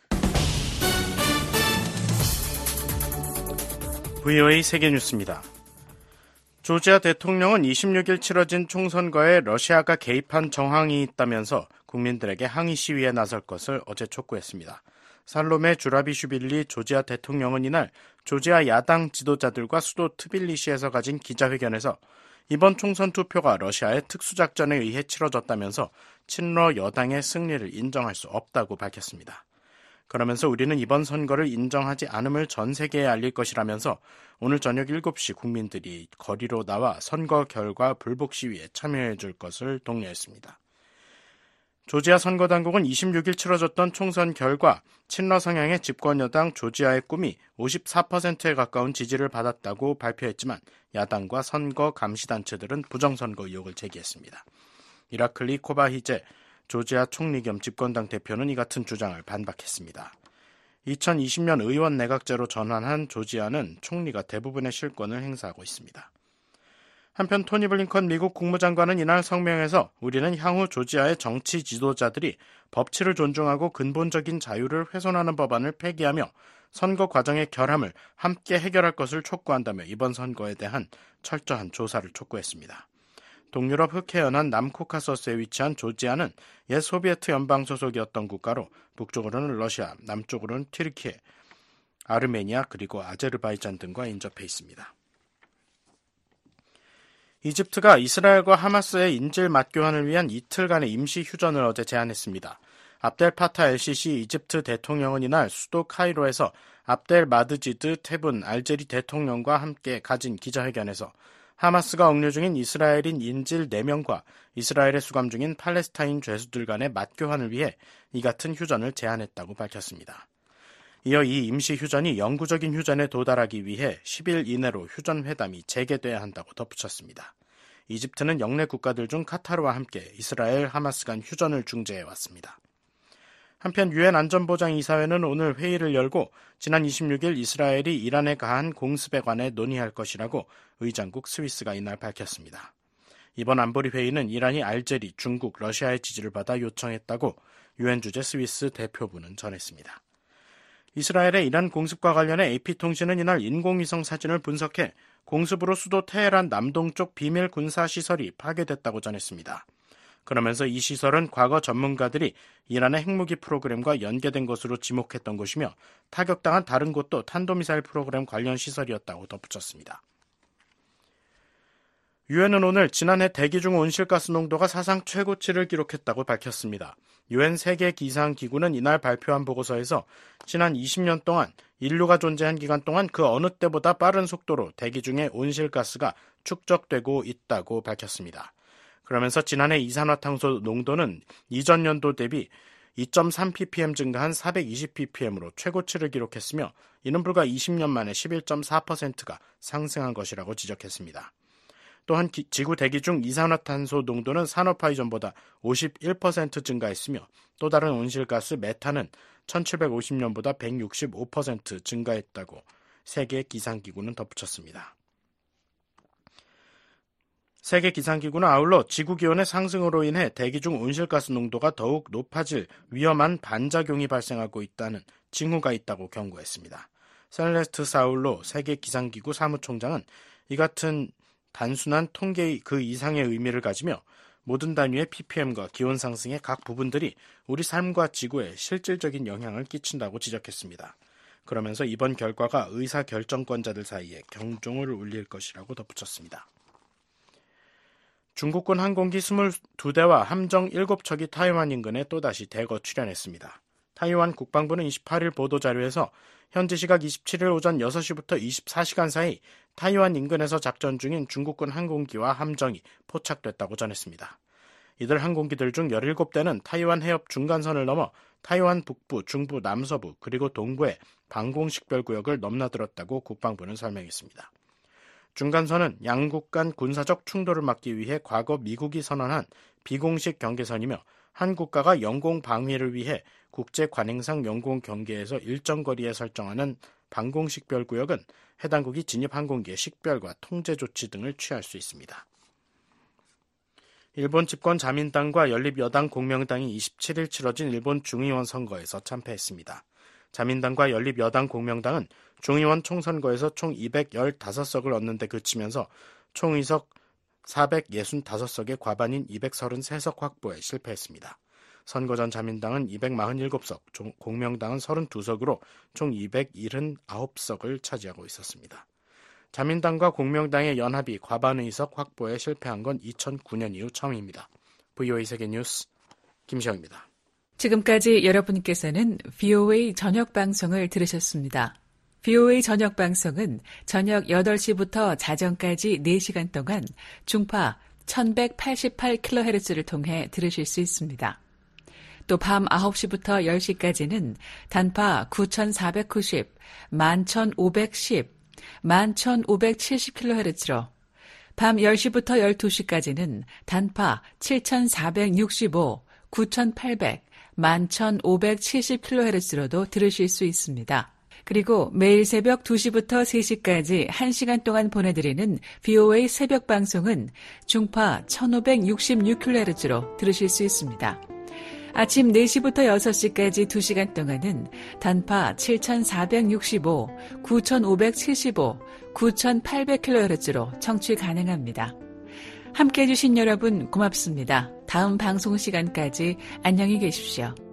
브이오에이 세계뉴스입니다. 조지아 대통령은 이십육 일 치러진 총선거에 러시아가 개입한 정황이 있다면서 국민들에게 항의 시위에 나설 것을 어제 촉구했습니다. 살로메 주라비슈빌리 조지아 대통령은 이날 조지아 야당 지도자들과 수도 트빌리시에서 가진 기자회견에서 이번 총선 투표가 러시아의 특수작전에 의해 치러졌다면서 친러 여당의 승리를 인정할 수 없다고 밝혔습니다. 그러면서 우리는 이번 선거를 인정하지 않음을 전 세계에 알릴 것이라면서 오늘 저녁 일곱 시 국민들이 거리로 나와 선거 결과 불복 시위에 참여해 줄 것을 독려했습니다. 조지아 선거당국은 이십육 일 치러졌던 총선 결과 친러 성향의 집권여당 조지아의 꿈이 오십사 퍼센트에 가까운 지지를 받았다고 발표했지만 야당과 선거 감시단체들은 부정선거 의혹을 제기했습니다. 이라클리 코바히제 조지아 총리 겸 집권당 대표는 이 같은 주장을 반박했습니다. 이천이십 년 의원 내각제로 전환한 조지아는 총리가 대부분의 실권을 행사하고 있습니다. 한편 토니 블링컨 미국 국무장관은 이날 성명에서 우리는 향후 조지아의 정치 지도자들이 법치를 존중하고 근본적인 자유를 훼손하는 법안을 폐기하며 선거 과정의 결함을 함께 해결할 것을 촉구한다며 이번 선거에 대한 철저한 조사를 촉구했습니다. 동유럽 흑해연안 남코카서스에 위치한 조지아는 옛 소비에트 연방 소속이었던 국가로 북쪽으로는 러시아, 남쪽으로는 튀르키예, 아르메니아 그리고 아제르바이잔 등과 인접해 있습니다. 이집트가 이스라엘과 하마스의 인질 맞교환을 위한 이틀간의 임시 휴전을 어제 제안했습니다. 압델 파타 엘시시 이집트 대통령은 이날 수도 카이로에서 압델 마드지드 테븐 알제리 대통령과 함께 가진 기자회견에서 하마스가 억류 중인 이스라엘인 인질 네 명과 이스라엘에 수감 중인 팔레스타인 죄수들 간의 맞교환을 위해 이 같은 휴전을 제안했다고 밝혔습니다. 이어 이 임시 휴전이 영구적인 휴전에 도달하기 위해 십 일 이내로 휴전 회담이 재개돼야 한다고 덧붙였습니다. 이집트는 영내 국가들 중 카타르와 함께 이스라엘 하마스 간 휴전을 중재해왔습니다. 한편 유엔 안전보장이사회는 오늘 회의를 열고 지난 이십육 일 이스라엘이 이란에 가한 공습에 관해 논의할 것이라고 의장국 스위스가 이날 밝혔습니다. 이번 안보리 회의는 이란이 알제리, 중국, 러시아의 지지를 받아 요청했다고 유엔 주재 스위스 대표부는 전했습니다. 이스라엘의 이란 공습과 관련해 에이피통신은 이날 인공위성 사진을 분석해 공습으로 수도 테헤란 남동쪽 비밀 군사시설이 파괴됐다고 전했습니다. 그러면서 이 시설은 과거 전문가들이 이란의 핵무기 프로그램과 연계된 것으로 지목했던 곳이며 타격당한 다른 곳도 탄도미사일 프로그램 관련 시설이었다고 덧붙였습니다. 유엔은 오늘 지난해 대기 중 온실가스 농도가 사상 최고치를 기록했다고 밝혔습니다. 유엔 세계기상기구는 이날 발표한 보고서에서 지난 이십 년 동안 인류가 존재한 기간 동안 그 어느 때보다 빠른 속도로 대기 중의 온실가스가 축적되고 있다고 밝혔습니다. 그러면서 지난해 이산화탄소 농도는 이전 연도 대비 이 점 삼 ppm 증가한 사백이십 ppm으로 최고치를 기록했으며 이는 불과 이십 년 만에 십일 점 사 퍼센트가 상승한 것이라고 지적했습니다. 또한 기, 지구 대기 중 이산화탄소 농도는 산업화 이전보다 오십일 퍼센트 증가했으며 또 다른 온실가스 메탄은 천칠백오십 년보다 백육십오 퍼센트 증가했다고 세계기상기구는 덧붙였습니다. 세계기상기구는 아울러 지구기온의 상승으로 인해 대기 중 온실가스 농도가 더욱 높아질 위험한 반작용이 발생하고 있다는 징후가 있다고 경고했습니다. 셀레스트 사울로 세계기상기구 사무총장은 이 같은 단순한 통계의 그 이상의 의미를 가지며 모든 단위의 ppm과 기온 상승의 각 부분들이 우리 삶과 지구에 실질적인 영향을 끼친다고 지적했습니다. 그러면서 이번 결과가 의사결정권자들 사이에 경종을 울릴 것이라고 덧붙였습니다. 중국군 항공기 이십이 대와 함정 일곱 척이 타이완 인근에 또다시 대거 출현했습니다. 타이완 국방부는 이십팔 일 보도자료에서 현지 시각 이십칠 일 오전 여섯 시부터 이십사 시간 사이 타이완 인근에서 작전 중인 중국군 항공기와 함정이 포착됐다고 전했습니다. 이들 항공기들 중 열일곱 대는 타이완 해협 중간선을 넘어 타이완 북부, 중부, 남서부 그리고 동부의 방공식별구역을 넘나들었다고 국방부는 설명했습니다. 중간선은 양국 간 군사적 충돌을 막기 위해 과거 미국이 선언한 비공식 경계선이며 한 국가가 영공 방위를 위해 국제 관행상 영공 경계에서 일정 거리에 설정하는 방공식별구역은 해당국이 진입 항공기의 식별과 통제 조치 등을 취할 수 있습니다. 일본 집권 자민당과 연립여당 공명당이 이십칠 일 치러진 일본 중의원 선거에서 참패했습니다. 자민당과 연립여당 공명당은 중의원 총선거에서 총 이백십오 석을 얻는 데 그치면서 총의석 사백육십오 석의 과반인 이백삼십삼 석 확보에 실패했습니다. 선거 전 자민당은 이백사십칠 석, 공명당은 삼십이 석으로 총 이백칠십구 석을 차지하고 있었습니다. 자민당과 공명당의 연합이 과반 의석 확보에 실패한 건 이천구 년 이후 처음입니다. 브이오에이 세계뉴스 김시영입니다. 지금까지 여러분께서는 브이오에이 저녁 방송을 들으셨습니다. 브이오에이 저녁 방송은 저녁 여덟 시부터 자정까지 네 시간 동안 중파 천백팔십팔 킬로헤르츠를 통해 들으실 수 있습니다. 또 밤 아홉 시부터 열 시까지는 단파 구천사백구십, 만천오백십, 만천오백칠십 킬로헤르츠로 밤 열 시부터 열두 시까지는 단파 칠천사백육십오, 구천팔백, 만천오백칠십 킬로헤르츠로도 들으실 수 있습니다. 그리고 매일 새벽 두 시부터 세 시까지 한 시간 동안 보내드리는 브이오에이 새벽 방송은 중파 천오백육십육 킬로헤르츠로 들으실 수 있습니다. 아침 네 시부터 여섯 시까지 두 시간 동안은 단파 칠천사백육십오, 구천오백칠십오, 구천팔백 킬로헤르츠로 청취 가능합니다. 함께해 주신 여러분 고맙습니다. 다음 방송 시간까지 안녕히 계십시오.